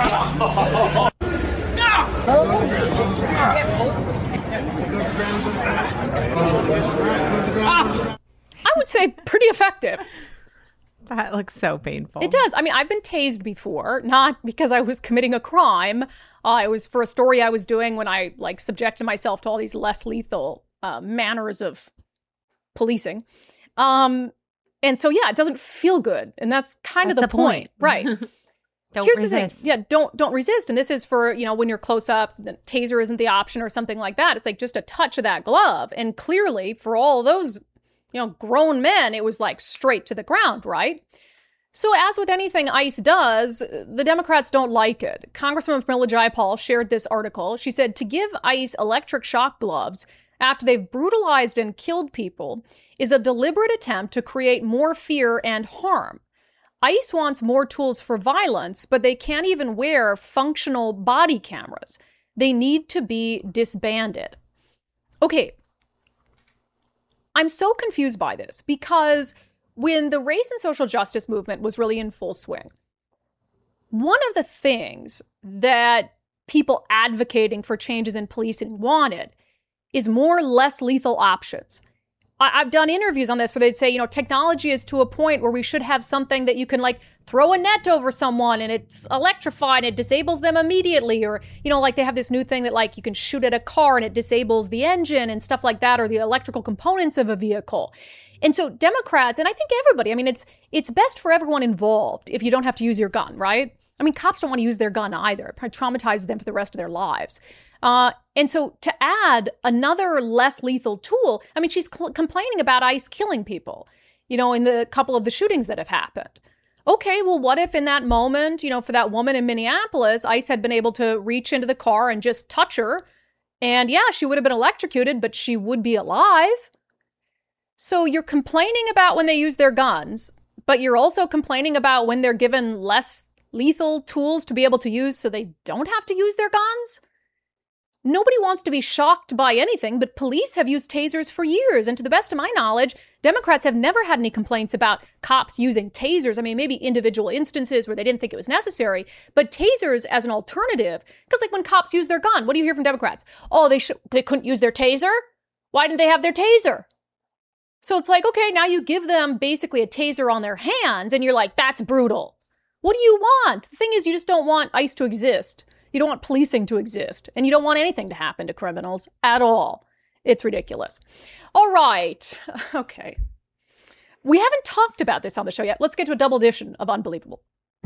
I would say pretty effective. That looks so painful. It does. I mean, I've been tased before, not because I was committing a crime. Uh, it was for a story I was doing when I like subjected myself to all these less lethal uh, manners of policing. Um, and so, yeah, it doesn't feel good. And that's kind that's of the, the point. point. Right. Don't Here's resist. the thing. Yeah, don't don't resist. And this is for, you know, when you're close up, the taser isn't the option or something like that. It's like just a touch of that glove. And clearly for all those, you know, grown men, it was like straight to the ground, right? So as with anything ICE does, the Democrats don't like it. Congresswoman Pramila Jayapal shared this article. She said to give ICE electric shock gloves after they've brutalized and killed people is a deliberate attempt to create more fear and harm. ICE wants more tools for violence, but they can't even wear functional body cameras. They need to be disbanded. Okay, I'm so confused by this because when the race and social justice movement was really in full swing, one of the things that people advocating for changes in policing wanted is more less lethal options. I've done interviews on this where they'd say, you know, technology is to a point where we should have something that you can like throw a net over someone and it's electrified, it disables them immediately. Or, you know, like they have this new thing that like you can shoot at a car and it disables the engine and stuff like that, or the electrical components of a vehicle. And so Democrats, and I think everybody, I mean, it's it's best for everyone involved if you don't have to use your gun, right? I mean, cops don't want to use their gun either. It probably traumatizes them for the rest of their lives. Uh, and so to add another less lethal tool, I mean, she's cl- complaining about ICE killing people, you know, in the couple of the shootings that have happened. Okay, well, what if in that moment, you know, for that woman in Minneapolis, ICE had been able to reach into the car and just touch her? And yeah, she would have been electrocuted, but she would be alive. So you're complaining about when they use their guns, but you're also complaining about when they're given less lethal tools to be able to use so they don't have to use their guns? Nobody wants to be shocked by anything, but police have used tasers for years. And to the best of my knowledge, Democrats have never had any complaints about cops using tasers. I mean, maybe individual instances where they didn't think it was necessary, but tasers as an alternative, because like when cops use their gun, what do you hear from Democrats? Oh, they sh- they couldn't use their taser? Why didn't they have their taser? So it's like, okay, now you give them basically a taser on their hands and you're like, that's brutal. What do you want? The thing is, you just don't want ICE to exist. You don't want policing to exist. And you don't want anything to happen to criminals at all. It's ridiculous. All right. Okay. We haven't talked about this on the show yet. Let's get to a double edition of Unbelievable.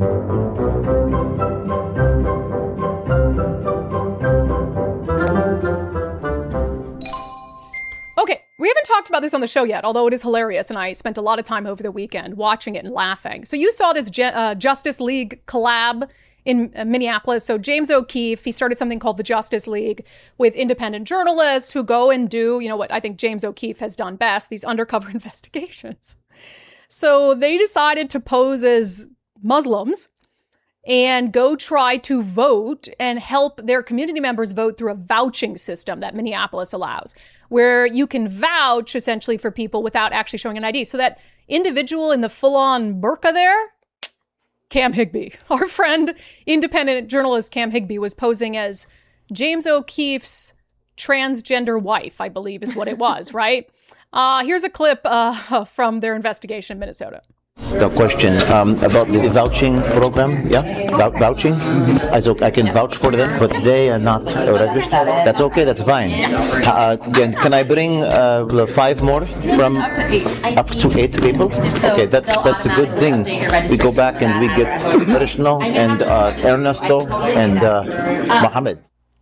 Okay, we haven't talked about this on the show yet, although it is hilarious, and I spent a lot of time over the weekend watching it and laughing. So you saw this Ge- uh, Justice League collab in uh, Minneapolis. So James O'Keefe, he started something called the Justice League with independent journalists who go and do, you know, what I think James O'Keefe has done best, these undercover investigations. So they decided to pose as Muslims and go try to vote and help their community members vote through a vouching system that Minneapolis allows, where you can vouch essentially for people without actually showing an I D. So that individual in the full-on burqa there Cam Higbie. Our friend, independent journalist Cam Higbie, was posing as James O'Keefe's transgender wife, I believe is what it was, right? Uh, here's a clip uh, from their investigation in Minnesota. The question um, about the vouching program, yeah, Vou- vouching. I, so I can vouch for them, but they are not registered. That's okay. That's fine. Uh, again, can I bring uh, five more from up to eight, up to eight people? Okay, that's that's a good thing. We go back and we get Krishna and uh, Ernesto and uh, Mohammed.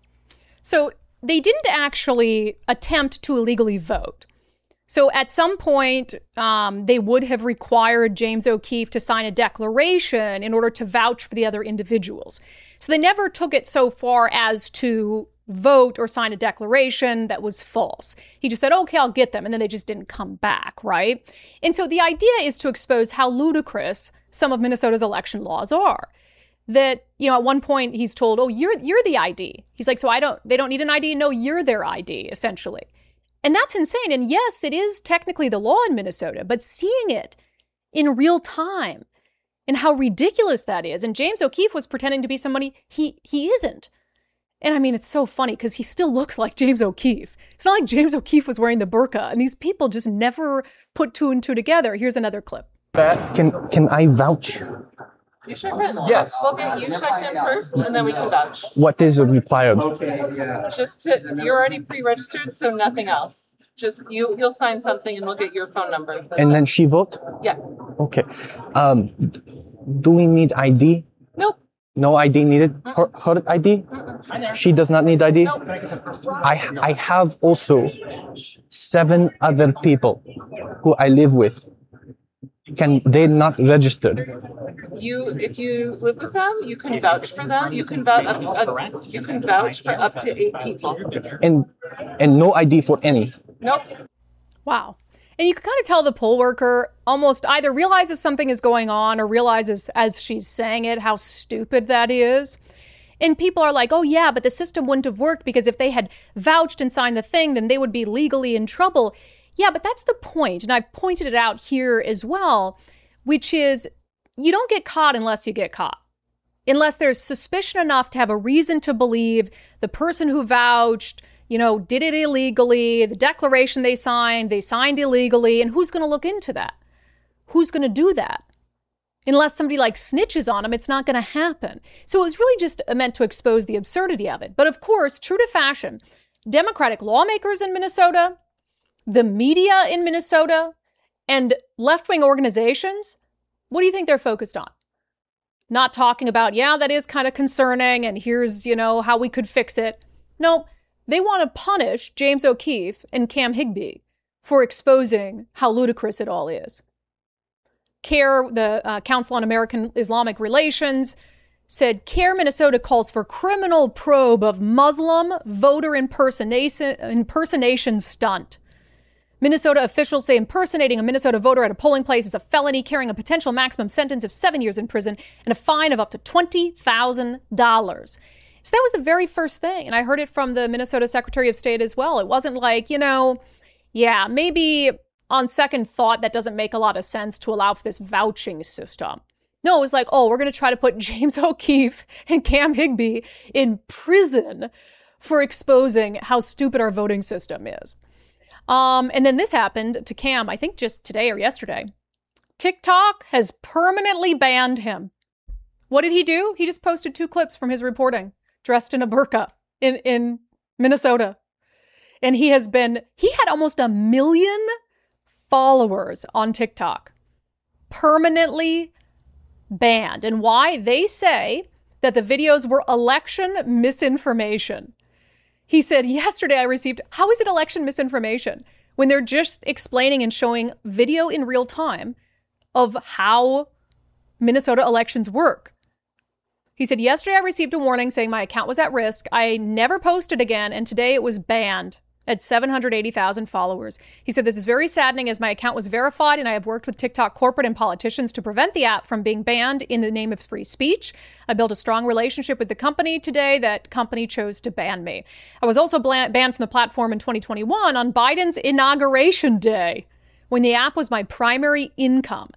So they didn't actually attempt to illegally vote. So at some point, um, they would have required James O'Keefe to sign a declaration in order to vouch for the other individuals. So they never took it so far as to vote or sign a declaration that was false. He just said, okay, I'll get them. And then they just didn't come back, right? And so the idea is to expose how ludicrous some of Minnesota's election laws are. That, you know, at one point he's told, oh, you're you're the I D. He's like, so I don't, they don't need an I D. No, you're their I D, essentially. And that's insane. And yes, it is technically the law in Minnesota, but seeing it in real time and how ridiculous that is. And James O'Keefe was pretending to be somebody he he isn't. And I mean, it's so funny because he still looks like James O'Keefe. It's not like James O'Keefe was wearing the burqa, and these people just never put two and two together. Here's another clip. Can can I vouch? You sure can. Yes. We'll get you checked in first, and then we can vouch. What is required? Just to, you're already pre-registered, so nothing else. Just you, you'll sign something, and we'll get your phone number. That's And it. then she vote? Yeah. Okay. Um, do we need I D? Nope. No I D needed? Her, her I D? Mm-mm. She does not need I D? Nope. I I have also seven other people who I live with. Can they not registered? You, if you live with them, you can vouch for them. You can vouch. Up, uh, you can vouch for up to eight people. And and no I D for any. Nope. Wow. And you can kind of tell the poll worker almost either realizes something is going on or realizes as she's saying it how stupid that is. And people are like, oh, yeah, but the system wouldn't have worked because if they had vouched and signed the thing, then they would be legally in trouble. Yeah, but that's the point. And I pointed it out here as well, which is you don't get caught unless you get caught. Unless there's suspicion enough to have a reason to believe the person who vouched, you know, did it illegally, the declaration they signed, they signed illegally, and who's going to look into that? Who's going to do that? Unless somebody like snitches on them, it's not going to happen. So it was really just meant to expose the absurdity of it. But of course, true to fashion, Democratic lawmakers in Minnesota, the media in Minnesota, and left-wing organizations, what do you think they're focused on? Not talking about, yeah, that is kind of concerning, and here's, you know, how we could fix it. No, they want to punish James O'Keefe and Cam Higbie for exposing how ludicrous it all is. CARE, the uh, Council on American Islamic Relations, said CARE Minnesota calls for criminal probe of Muslim voter impersonation, impersonation stunt. Minnesota officials say impersonating a Minnesota voter at a polling place is a felony, carrying a potential maximum sentence of seven years in prison and a fine of up to twenty thousand dollars. So that was the very first thing. And I heard it from the Minnesota Secretary of State as well. It wasn't like, you know, yeah, maybe on second thought, that doesn't make a lot of sense to allow for this vouching system. No, it was like, oh, we're going to try to put James O'Keefe and Cam Higbie in prison for exposing how stupid our voting system is. Um, and then this happened to Cam, I think just today or yesterday. TikTok has permanently banned him. What did he do? He just posted two clips from his reporting, dressed in a burqa in, in Minnesota. And he has been, he had almost a million followers on TikTok. Permanently banned. And why? They say that the videos were election misinformation. He said, yesterday I received, how is it election misinformation? When they're just explaining and showing video in real time of how Minnesota elections work. He said, yesterday I received a warning saying my account was at risk. I never posted again, and today it was banned at seven hundred eighty thousand followers. He said, this is very saddening as my account was verified and I have worked with TikTok corporate and politicians to prevent the app from being banned in the name of free speech. I built a strong relationship with the company today. That company chose to ban me. I was also banned from the platform in twenty twenty-one on Biden's inauguration day when the app was my primary income.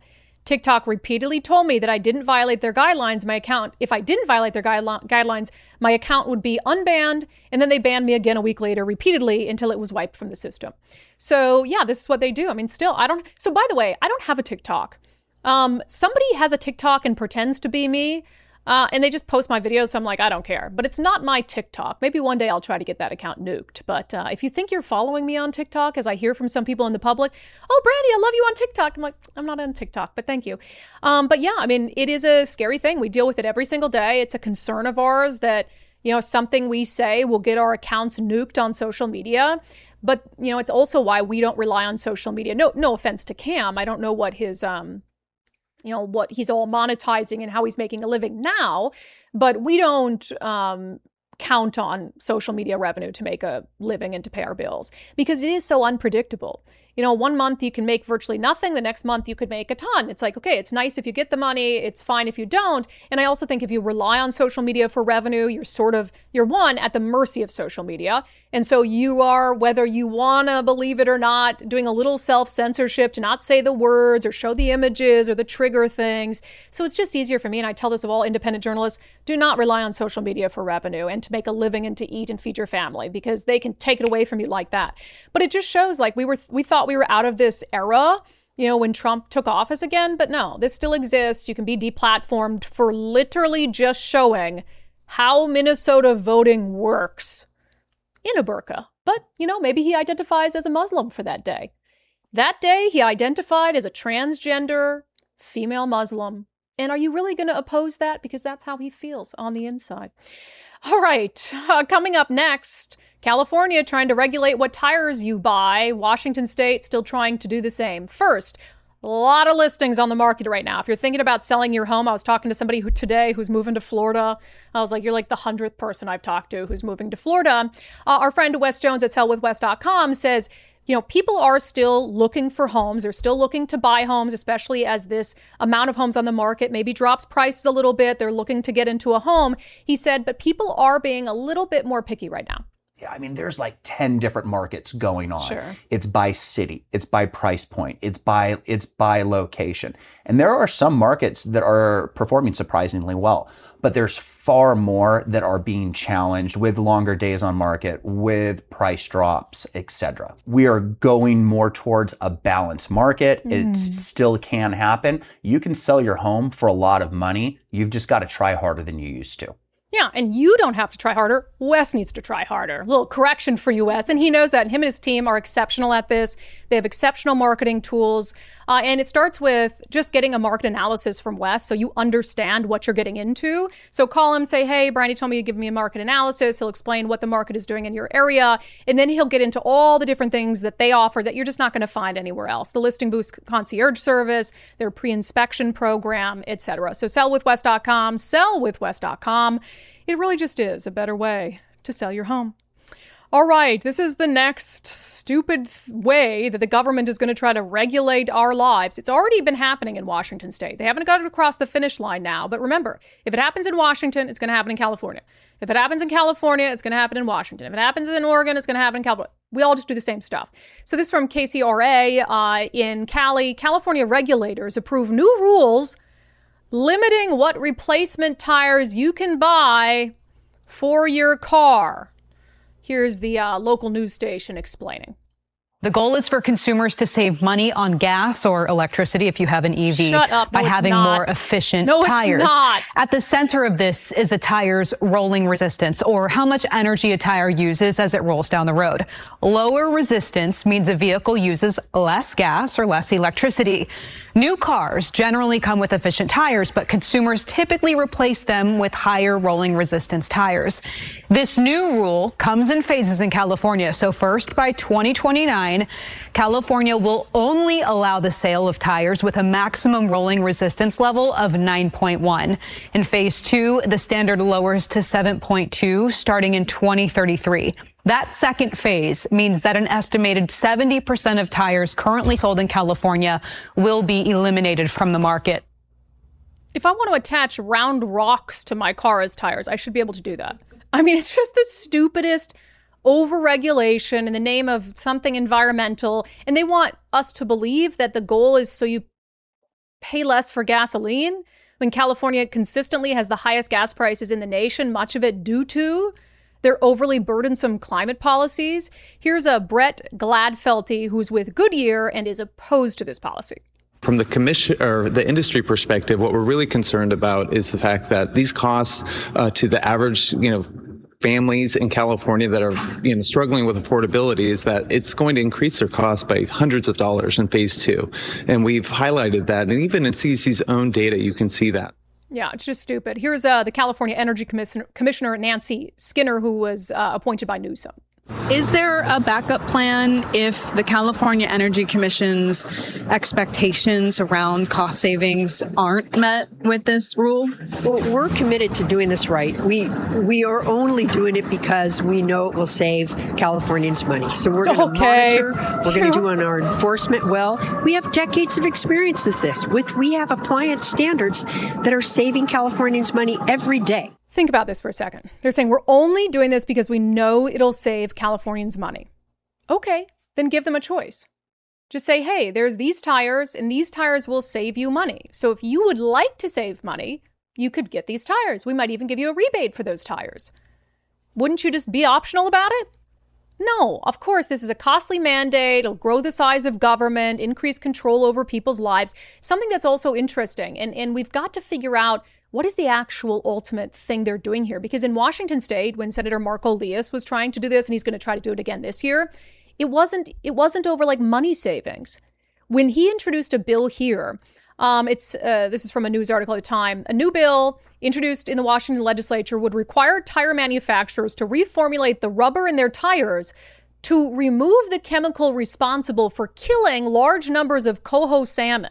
TikTok repeatedly told me that I didn't violate their guidelines. My account, if I didn't violate their guidelines, guidelines, my account would be unbanned. And then they banned me again a week later repeatedly until it was wiped from the system. So yeah, this is what they do. I mean, still, I don't. So by the way, I don't have a TikTok. Um, somebody has a TikTok and pretends to be me. Uh, and they just post my videos, so I'm like, I don't care. But it's not my TikTok. Maybe one day I'll try to get that account nuked. But uh, if you think you're following me on TikTok, as I hear from some people in the public, oh, Brandy, I love you on TikTok. I'm like, I'm not on TikTok, but thank you. Um, but yeah, I mean, it is a scary thing. We deal with it every single day. It's a concern of ours that, you know, something we say will get our accounts nuked on social media. But, you know, it's also why we don't rely on social media. No, no offense to Cam. I don't know what his... Um, you know, what he's all monetizing and how he's making a living now. But we don't um, count on social media revenue to make a living and to pay our bills because it is so unpredictable. You know, one month you can make virtually nothing. The next month you could make a ton. It's like, okay, it's nice if you get the money. It's fine if you don't. And I also think if you rely on social media for revenue, you're sort of, you're one, at the mercy of social media. And so you are, whether you want to believe it or not, doing a little self-censorship to not say the words or show the images or the trigger things. So it's just easier for me. And I tell this of all independent journalists, do not rely on social media for revenue and to make a living and to eat and feed your family because they can take it away from you like that. But it just shows like we were, we thought we were out of this era, you know, when Trump took office again. But no, this still exists. You can be deplatformed for literally just showing how Minnesota voting works in a burqa. But, you know, maybe he identifies as a Muslim for that day. That day, he identified as a transgender female Muslim. And are you really going to oppose that? Because that's how he feels on the inside. All right, uh, coming up next, California trying to regulate what tires you buy. Washington State still trying to do the same. First, a lot of listings on the market right now. If you're thinking about selling your home, I was talking to somebody who today who's moving to Florida. I was like, you're like the hundredth person I've talked to who's moving to Florida. Uh, our friend Wes Jones at sell with wes dot com says, you know, people are still looking for homes. They're still looking to buy homes, especially as this amount of homes on the market maybe drops prices a little bit. They're looking to get into a home. He said, but people are being a little bit more picky right now. Yeah, I mean, there's like ten different markets going on. Sure. It's by city, it's by price point, it's by it's by location. And there are some markets that are performing surprisingly well, but there's far more that are being challenged with longer days on market, with price drops, et cetera. We are going more towards a balanced market. Mm. It still can happen. You can sell your home for a lot of money. You've just got to try harder than you used to. Yeah, and you don't have to try harder. Wes needs to try harder. A little correction for you, Wes. And he knows that. And him and his team are exceptional at this. They have exceptional marketing tools. Uh, and it starts with just getting a market analysis from Wes so you understand what you're getting into. So call him, say, hey, Brandy told me to give me a market analysis. He'll explain what the market is doing in your area. And then he'll get into all the different things that they offer that you're just not going to find anywhere else. The Listing Boost concierge service, their pre-inspection program, et cetera. So sell with wes dot com, sell with wes dot com. It really just is a better way to sell your home. All right, this is the next stupid th- way that the government is going to try to regulate our lives. It's already been happening in Washington State. They haven't got it across the finish line now. But remember, if it happens in Washington, it's going to happen in California. If it happens in California, it's going to happen in Washington. If it happens in Oregon, it's going to happen in California. We all just do the same stuff. So this is from K C R A uh, in Cali. California regulators approve new rules limiting what replacement tires you can buy for your car. Here's the uh, local news station explaining. The goal is for consumers to save money on gas or electricity if you have an E V Shut up. No, by having not. more efficient no, tires. It's not. At the center of this is a tire's rolling resistance, or how much energy a tire uses as it rolls down the road. Lower resistance means a vehicle uses less gas or less electricity. New cars generally come with efficient tires, but consumers typically replace them with higher rolling resistance tires. This new rule comes in phases in California. So first, by twenty twenty-nine, California will only allow the sale of tires with a maximum rolling resistance level of nine point one. In phase two, the standard lowers to seven point two starting in twenty thirty-three. That second phase means that an estimated seventy percent of tires currently sold in California will be eliminated from the market. If I want to attach round rocks to my car as tires, I should be able to do that. I mean, it's just the stupidest overregulation in the name of something environmental. And they want us to believe that the goal is so you pay less for gasoline when California consistently has the highest gas prices in the nation, much of it due to their overly burdensome climate policies. Here's a Brett Gladfelty who's with Goodyear and is opposed to this policy. From the commission or the industry perspective, what we're really concerned about is the fact that these costs uh, to the average, you know, families in California that are, you know, struggling with affordability is that it's going to increase their costs by hundreds of dollars in phase two. And we've highlighted that. And even in C E C's own data, you can see that. Yeah, it's just stupid. Here's uh, the California Energy Commissioner, Commissioner Nancy Skinner, who was uh, appointed by Newsom. Is there a backup plan if the California Energy Commission's expectations around cost savings aren't met with this rule? Well, we're committed to doing this right. We we are only doing it because we know it will save Californians money. So we're going to okay. monitor. We're going to do on our enforcement well. We have decades of experience with this. With we have appliance standards that are saving Californians money every day. Think about this for a second. They're saying we're only doing this because we know it'll save Californians money. Okay, then give them a choice. Just say, hey, there's these tires and these tires will save you money. So if you would like to save money, you could get these tires. We might even give you a rebate for those tires. Wouldn't you just be optional about it? No, of course, this is a costly mandate. It'll grow the size of government, increase control over people's lives. Something that's also interesting. And, and we've got to figure out what is the actual ultimate thing they're doing here? Because in Washington State, when Senator Mark Elias was trying to do this, and he's going to try to do it again this year, it wasn't it wasn't over like money savings. When he introduced a bill here, um, it's uh, this is from a news article at the time, a new bill introduced in the Washington legislature would require tire manufacturers to reformulate the rubber in their tires to remove the chemical responsible for killing large numbers of coho salmon.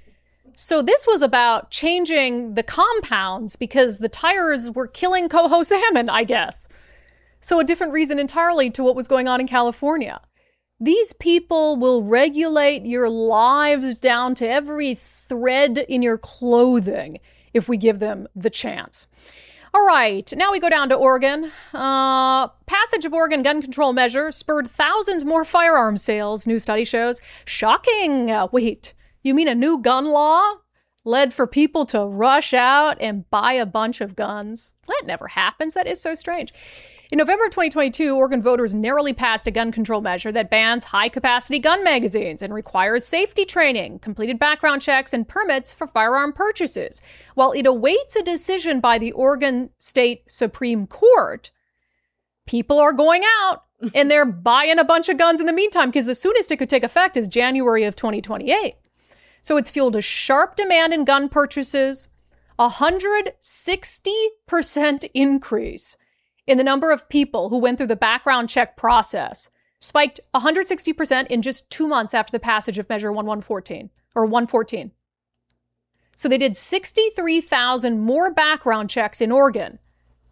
So this was about changing the compounds because the tires were killing coho salmon, I guess. So a different reason entirely to what was going on in California. These people will regulate your lives down to every thread in your clothing if we give them the chance. All right, now we go down to Oregon. Uh, passage of Oregon gun control measure spurred thousands more firearms sales, new study shows. Shocking. Uh, wait. You mean a new gun law led for people to rush out and buy a bunch of guns? That never happens. That is so strange. In November of twenty twenty-two, Oregon voters narrowly passed a gun control measure that bans high-capacity gun magazines and requires safety training, completed background checks, and permits for firearm purchases. While it awaits a decision by the Oregon State Supreme Court, people are going out and they're buying a bunch of guns in the meantime because the soonest it could take effect is January of twenty twenty-eight. So it's fueled a sharp demand in gun purchases, a one hundred sixty percent increase in the number of people who went through the background check process, spiked one hundred sixty percent in just two months after the passage of Measure eleven fourteen, or one fourteen. So they did sixty-three thousand more background checks in Oregon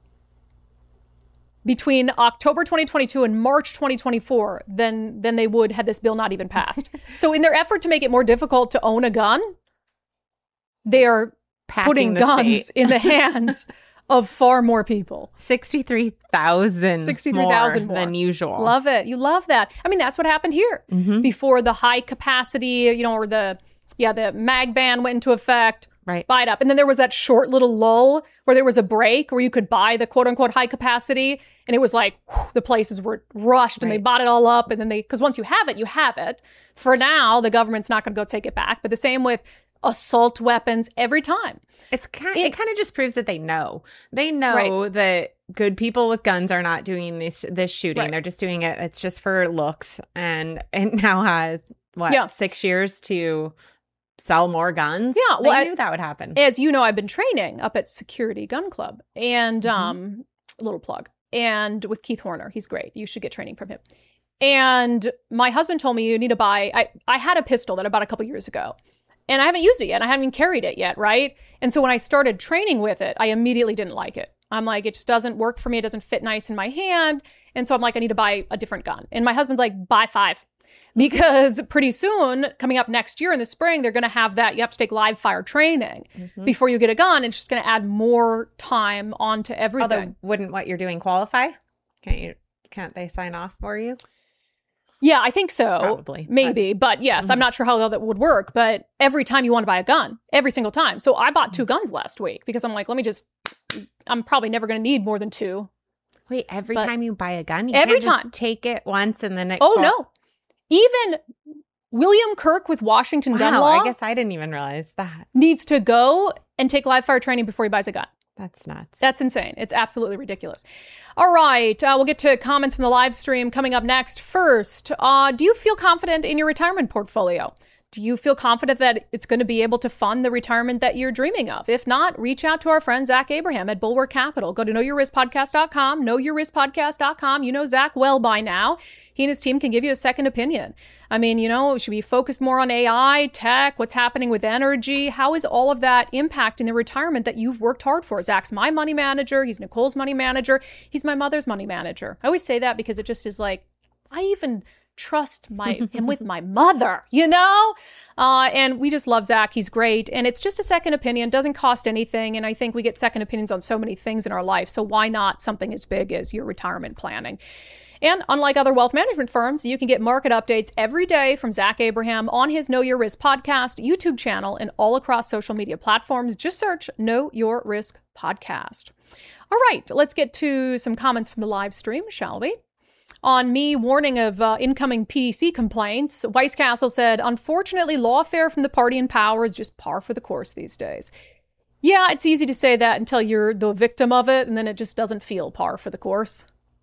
between October twenty twenty-two and March twenty twenty-four than, than they would had this bill not even passed. So in their effort to make it more difficult to own a gun, they are Packing putting the guns state. in the hands of far more people. sixty-three thousand sixty-three thousand more than usual. Love it. You love that. I mean, that's what happened here. Mm-hmm. Before the high capacity, you know, or the, yeah, the mag ban went into effect. Right. Buy it up. And then there was that short little lull where there was a break where you could buy the quote unquote high capacity. And it was like, whew, the places were rushed and Right. they bought it all up. And then they, because once you have it, you have it. For now, the government's not going to go take it back. But the same with assault weapons every time. It's kind. It- It, kind of just proves that they know. They know Right. that good people with guns are not doing this this shooting. Right. They're just doing it. It's just for looks, and it now has what Yeah. six years to sell more guns. Yeah, they well, I- knew that would happen. As you know, I've been training up at Security Gun Club and Mm-hmm. um, a little plug. And with Keith Horner, he's great. You should get training from him. And my husband told me you need to buy, I, I had a pistol that I bought a couple years ago. And I haven't used it yet. I haven't even carried it yet, right? And so when I started training with it, I immediately didn't like it. I'm like, it just doesn't work for me. It doesn't fit nice in my hand. And so I'm like, I need to buy a different gun. And my husband's like, buy five. Because pretty soon, coming up next year in the spring, they're going to have that. You have to take live fire training Mhm. before you get a gun. It's just going to add more time onto everything. Although, wouldn't what you're doing qualify? Can't you? Can't they sign off for you? Yeah, I think so. Probably. Maybe. But, but yes, mm-hmm. I'm not sure how that would work. But every time you want to buy a gun, every single time. So I bought two guns last week because I'm like, let me just, I'm probably never going to need more than two. Wait, every but time you buy a gun? You every can't just time. Take it once and then it. Oh, no. Even William Kirk with Washington wow, gun law. I guess I didn't even realize that. Needs to go and take live fire training before he buys a gun. That's nuts. That's insane. It's absolutely ridiculous. All right. Uh, we'll get to comments from the live stream coming up next. First, uh, do you feel confident in your retirement portfolio? Do you feel confident that it's going to be able to fund the retirement that you're dreaming of? If not, reach out to our friend Zach Abraham at Bulwark Capital. Go to know your risk podcast dot com, know your risk podcast dot com. You know Zach well by now. He and his team can give you a second opinion. I mean, you know, should we focus more on A I, tech, what's happening with energy? How is all of that impacting the retirement that you've worked hard for? Zach's my money manager. He's Nicole's money manager. He's my mother's money manager. I always say that because it just is like, I even trust my him with my mother, you know? Uh, and we just love Zach. He's great. And it's just a second opinion. Doesn't cost anything. And I think we get second opinions on so many things in our life. So why not something as big as your retirement planning? And unlike other wealth management firms, you can get market updates every day from Zach Abraham on his Know Your Risk podcast, YouTube channel, and all across social media platforms. Just search Know Your Risk podcast. All right, let's get to some comments from the live stream, shall we? On me warning of uh, incoming P D C complaints, Weisscastle said, unfortunately, lawfare from the party in power is just par for the course these days. Yeah, it's easy to say that until you're the victim of it, and then it just doesn't feel par for the course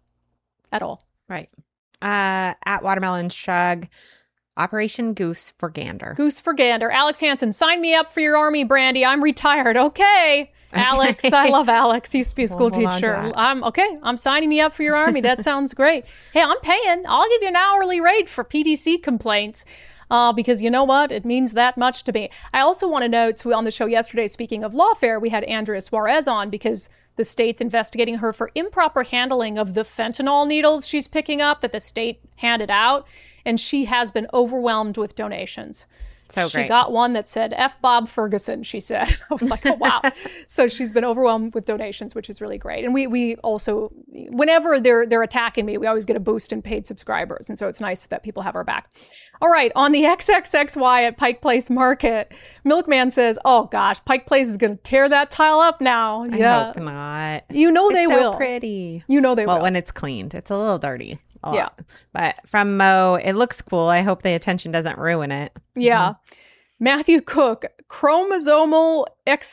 at all. Right. Uh, at Watermelon Shug, Operation Goose for Gander. Goose for Gander. Alex Hansen, sign me up for your army, Brandy. I'm retired. Okay. Okay. Alex, I love Alex. He used to be a school We'll teacher. I'm okay. I'm signing you up for your army. That sounds great. Hey, I'm paying. I'll give you an hourly rate for P D C complaints. Uh, because you know what? It means that much to me. I also want to note, so on the show yesterday, speaking of lawfare, we had Andrea Suarez on because the state's investigating her for improper handling of the fentanyl needles she's picking up that the state handed out. And she has been overwhelmed with donations. So she great. got one that said, F Bob Ferguson, she said. I was like, oh, wow. So she's been overwhelmed with donations, which is really great. And we we also, whenever they're they're attacking me, we always get a boost in paid subscribers. And so it's nice that people have our back. All right, on the X X X Y at Pike Place Market, Milkman says, oh, gosh, Pike Place is going to tear that tile up now. I yeah. hope not. You know they it's will. So pretty. You know they well, will. Well, when it's cleaned. It's a little dirty. A yeah. lot. But from Mo, it looks cool. I hope the attention doesn't ruin it. Yeah. Mm-hmm. Matthew Cook, chromosomal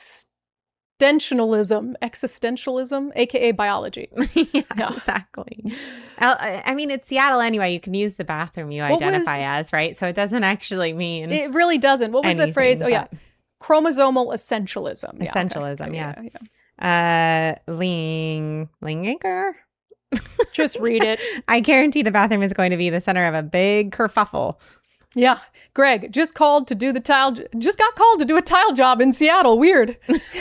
extensionalism, existentialism, a k a biology. yeah, yeah, exactly. I mean, it's Seattle anyway. You can use the bathroom you what identify was, as, right? So it doesn't actually mean It really doesn't. What was anything, the phrase? Oh, yeah. Chromosomal essentialism. Essentialism, yeah. Okay. yeah. Uh, Ling, Lingaker? Just read it. I guarantee the bathroom is going to be the center of a big kerfuffle. Yeah. Greg, just called to do the tile, just got called to do a tile job in Seattle. Weird.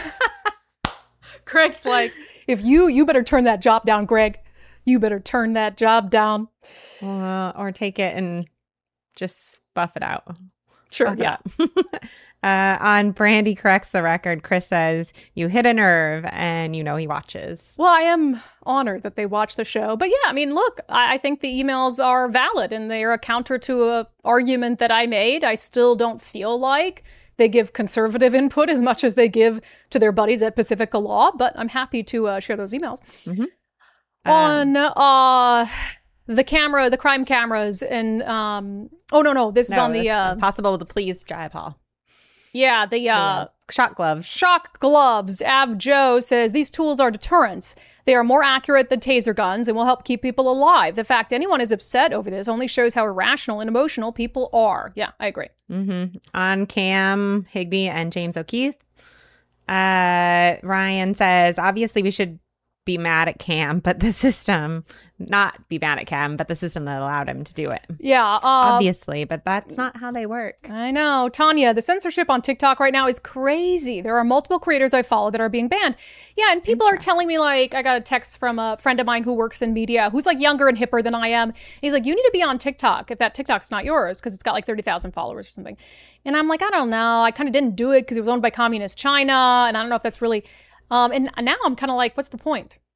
Greg's like, if you, you better turn that job down, Greg. You better turn that job down. Uh, or take it and just buff it out. Sure, buff yeah. Uh, on Brandy Corrects the Record, Chris says, you hit a nerve and you know he watches. Well, I am honored that they watch the show. But yeah, I mean, look, I, I think the emails are valid and they are a counter to a argument that I made. I still don't feel like they give conservative input as much as they give to their buddies at Pacifica Law. But I'm happy to uh, share those emails. Mm-hmm. On uh, the camera, the crime cameras and, um, oh, no, no, this no, is on the... Uh, Impossible to Please Drive Hall. Yeah, the, uh, the uh, shock gloves. Shock gloves. Av Joe says, these tools are deterrents. They are more accurate than taser guns and will help keep people alive. The fact anyone is upset over this only shows how irrational and emotional people are. Yeah, I agree. Mm-hmm. On Cam Higby and James O'Keefe, uh, Ryan says, obviously we should be mad at Cam, but the system, not be mad at Cam, but the system that allowed him to do it. Yeah. Uh, Obviously, but that's not how they work. I know. Tanya, the censorship on TikTok right now is crazy. There are multiple creators I follow that are being banned. Yeah, and people are telling me, like, I got a text from a friend of mine who works in media, who's like younger and hipper than I am. He's like, you need to be on TikTok if that TikTok's not yours, because it's got like thirty thousand followers or something. And I'm like, I don't know. I kind of didn't do it because it was owned by communist China, and I don't know if that's really... Um, and now I'm kind of like, what's the point?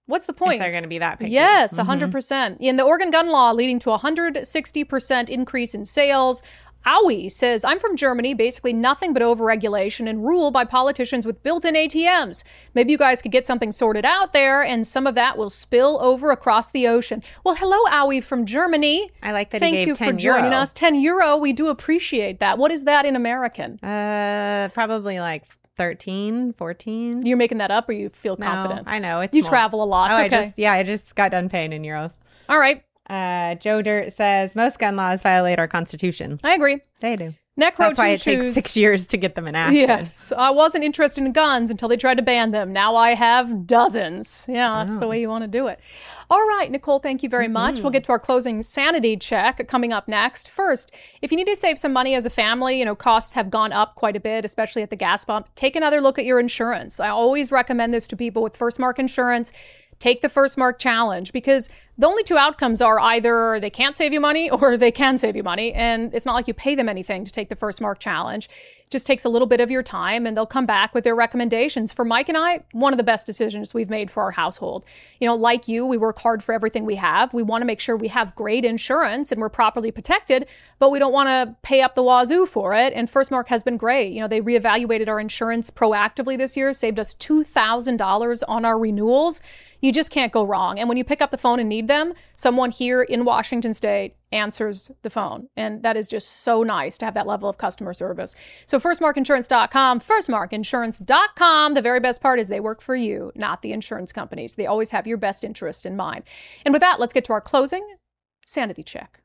What's the point? If they're going to be that picky. Yes, Mhm. one hundred percent. In the Oregon gun law leading to a one hundred sixty percent increase in sales. Aui says, I'm from Germany, basically nothing but overregulation and rule by politicians with built-in A T Ms. Maybe you guys could get something sorted out there and some of that will spill over across the ocean. Well, hello, Aui from Germany. I like that Thank he gave you ten for joining euro. us. ten euro, we do appreciate that. What is that in American? Uh, probably like thirteen, fourteen. You're making that up or you feel No, confident? I know. It's You small. travel a lot. Oh, I okay. just, yeah, I just got done paying in euros. All right. Uh, Joe Dirt says most gun laws violate our Constitution. I agree. They do. Necro That's why it Two takes Shoes- six years to get them enacted. Yes. I wasn't interested in guns until they tried to ban them. Now I have dozens. Yeah, that's the way you want to do it. All right, Nicole, thank you very much. We'll get to our closing sanity check coming up next. First, if you need to save some money as a family, you know, costs have gone up quite a bit, especially at the gas pump. Take another look at your insurance. I always recommend this to people with First Mark insurance. Take the First Mark Challenge because the only two outcomes are either they can't save you money or they can save you money. And it's not like you pay them anything to take the First Mark Challenge. It just takes a little bit of your time and they'll come back with their recommendations. For Mike and I, one of the best decisions we've made for our household. You know, like you, we work hard for everything we have. We want to make sure we have great insurance and we're properly protected, but we don't want to pay up the wazoo for it. And First Mark has been great. You know, they reevaluated our insurance proactively this year, saved us two thousand dollars on our renewals. You just can't go wrong. And when you pick up the phone and need them, someone here in Washington State answers the phone. And that is just so nice to have that level of customer service. So first mark insurance dot com, first mark insurance dot com. The very best part is they work for you, not the insurance companies. They always have your best interest in mind. And with that, let's get to our closing sanity check.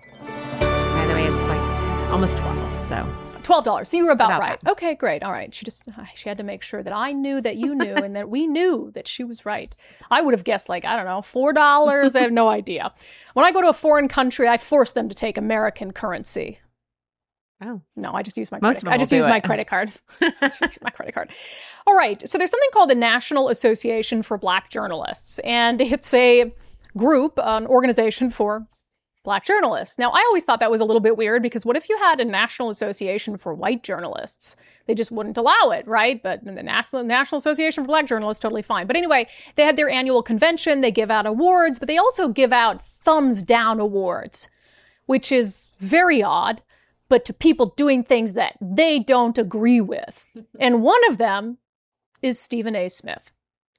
By the way, it's like almost twelve, so. twelve dollars. So you were about, About right. that. Okay, great. All right. She just, she had to make sure that I knew that you knew and that we knew that she was right. I would have guessed like, I don't know, four dollars. I have no idea. When I go to a foreign country, I force them to take American currency. Oh. No, I just use my Most credit of I them just will use do my it. credit card. Just use my credit card. All right. So there's something called the National Association for Black Journalists. And it's a group, an organization for Black journalists. Now, I always thought that was a little bit weird because what if you had a national association for white journalists? They just wouldn't allow it, right? But the National, National Association for Black Journalists, totally fine. But anyway, they had their annual convention. They give out awards, but they also give out thumbs down awards, which is very odd, but to people doing things that they don't agree with. And one of them is Stephen A. Smith.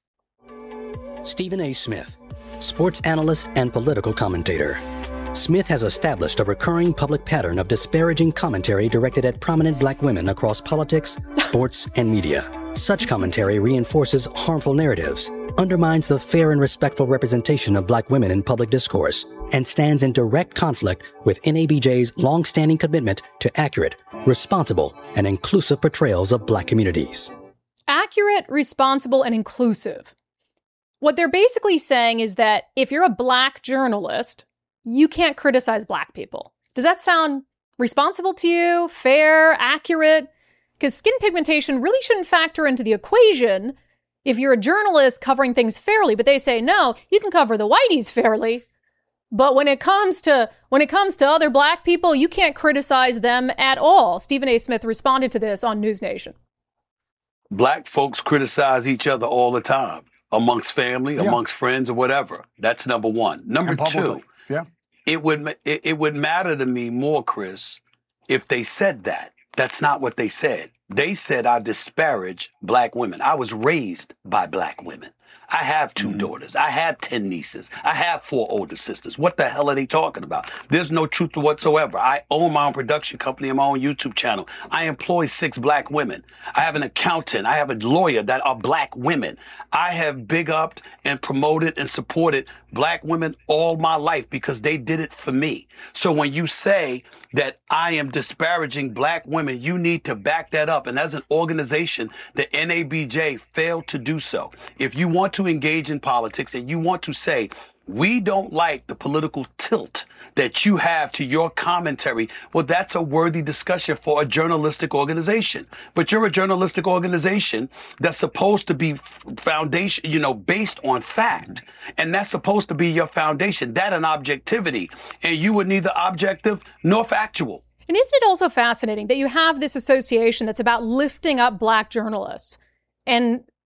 Stephen A. Smith, sports analyst and political commentator. Smith has established a recurring public pattern of disparaging commentary directed at prominent black women across politics, sports, and media. Such commentary reinforces harmful narratives, undermines the fair and respectful representation of black women in public discourse, and stands in direct conflict with N A B J's long-standing commitment to accurate, responsible, and inclusive portrayals of black communities. Accurate, responsible, and inclusive. What they're basically saying is that if you're a black journalist, you can't criticize black people. Does that sound responsible to you? Fair? Accurate? Because skin pigmentation really shouldn't factor into the equation if you're a journalist covering things fairly. But they say, no, you can cover the whiteys fairly. But when it comes to when it comes to other black people, you can't criticize them at all. Stephen A. Smith responded to this on News Nation. Black folks criticize each other all the time, amongst family, Yeah. amongst friends, or whatever. That's number one. Number And publicly. two, Yeah. it would ma- it, it would matter to me more, Chris, if they said that. That's not what they said. They said I disparage black women. I was raised by black women. I have two daughters. I have ten nieces. I have four older sisters. What the hell are they talking about? There's no truth whatsoever. I own my own production company and my own YouTube channel. I employ six black women. I have an accountant. I have a lawyer that are black women. I have big upped and promoted and supported black women all my life because they did it for me. So when you say that I am disparaging black women, you need to back that up. And as an organization, the N A B J failed to do so. If you want to engage in politics and you want to say, we don't like the political tilt that you have to your commentary, well, that's a worthy discussion for a journalistic organization. But you're a journalistic organization that's supposed to be foundation, you know, based on fact. And that's supposed to be your foundation, that and objectivity. And you were neither objective nor factual. And isn't it also fascinating that you have this association that's about lifting up black journalists? And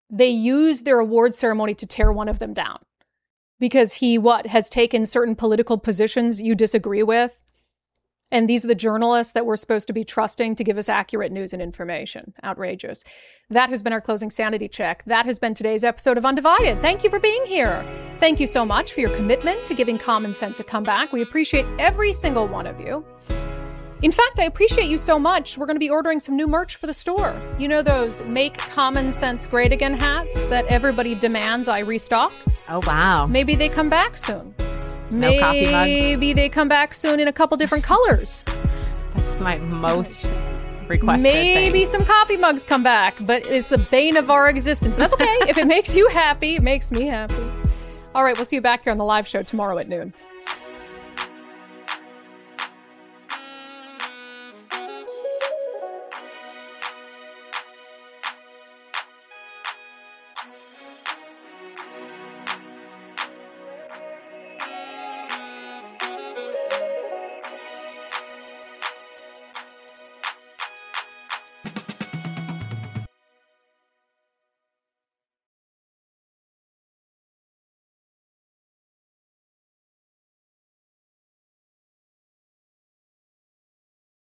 they use their award ceremony to tear one of them down. Because he, what, has taken certain political positions you disagree with? And these are the journalists that we're supposed to be trusting to give us accurate news and information. Outrageous. That has been our closing sanity check. That has been today's episode of Undivided. Thank you for being here. Thank you so much for your commitment to giving common sense a comeback. We appreciate every single one of you. In fact, I appreciate you so much. We're going to be ordering some new merch for the store. You know those Make Common Sense Great Again hats that everybody demands I restock? Oh, wow. Maybe they come back soon. No coffee mugs? Maybe they come back soon in a couple different colors. That's my most requested Maybe thing. some coffee mugs come back, but it's the bane of our existence. But that's okay. If it makes you happy, it makes me happy. All right, we'll see you back here on the live show tomorrow at noon.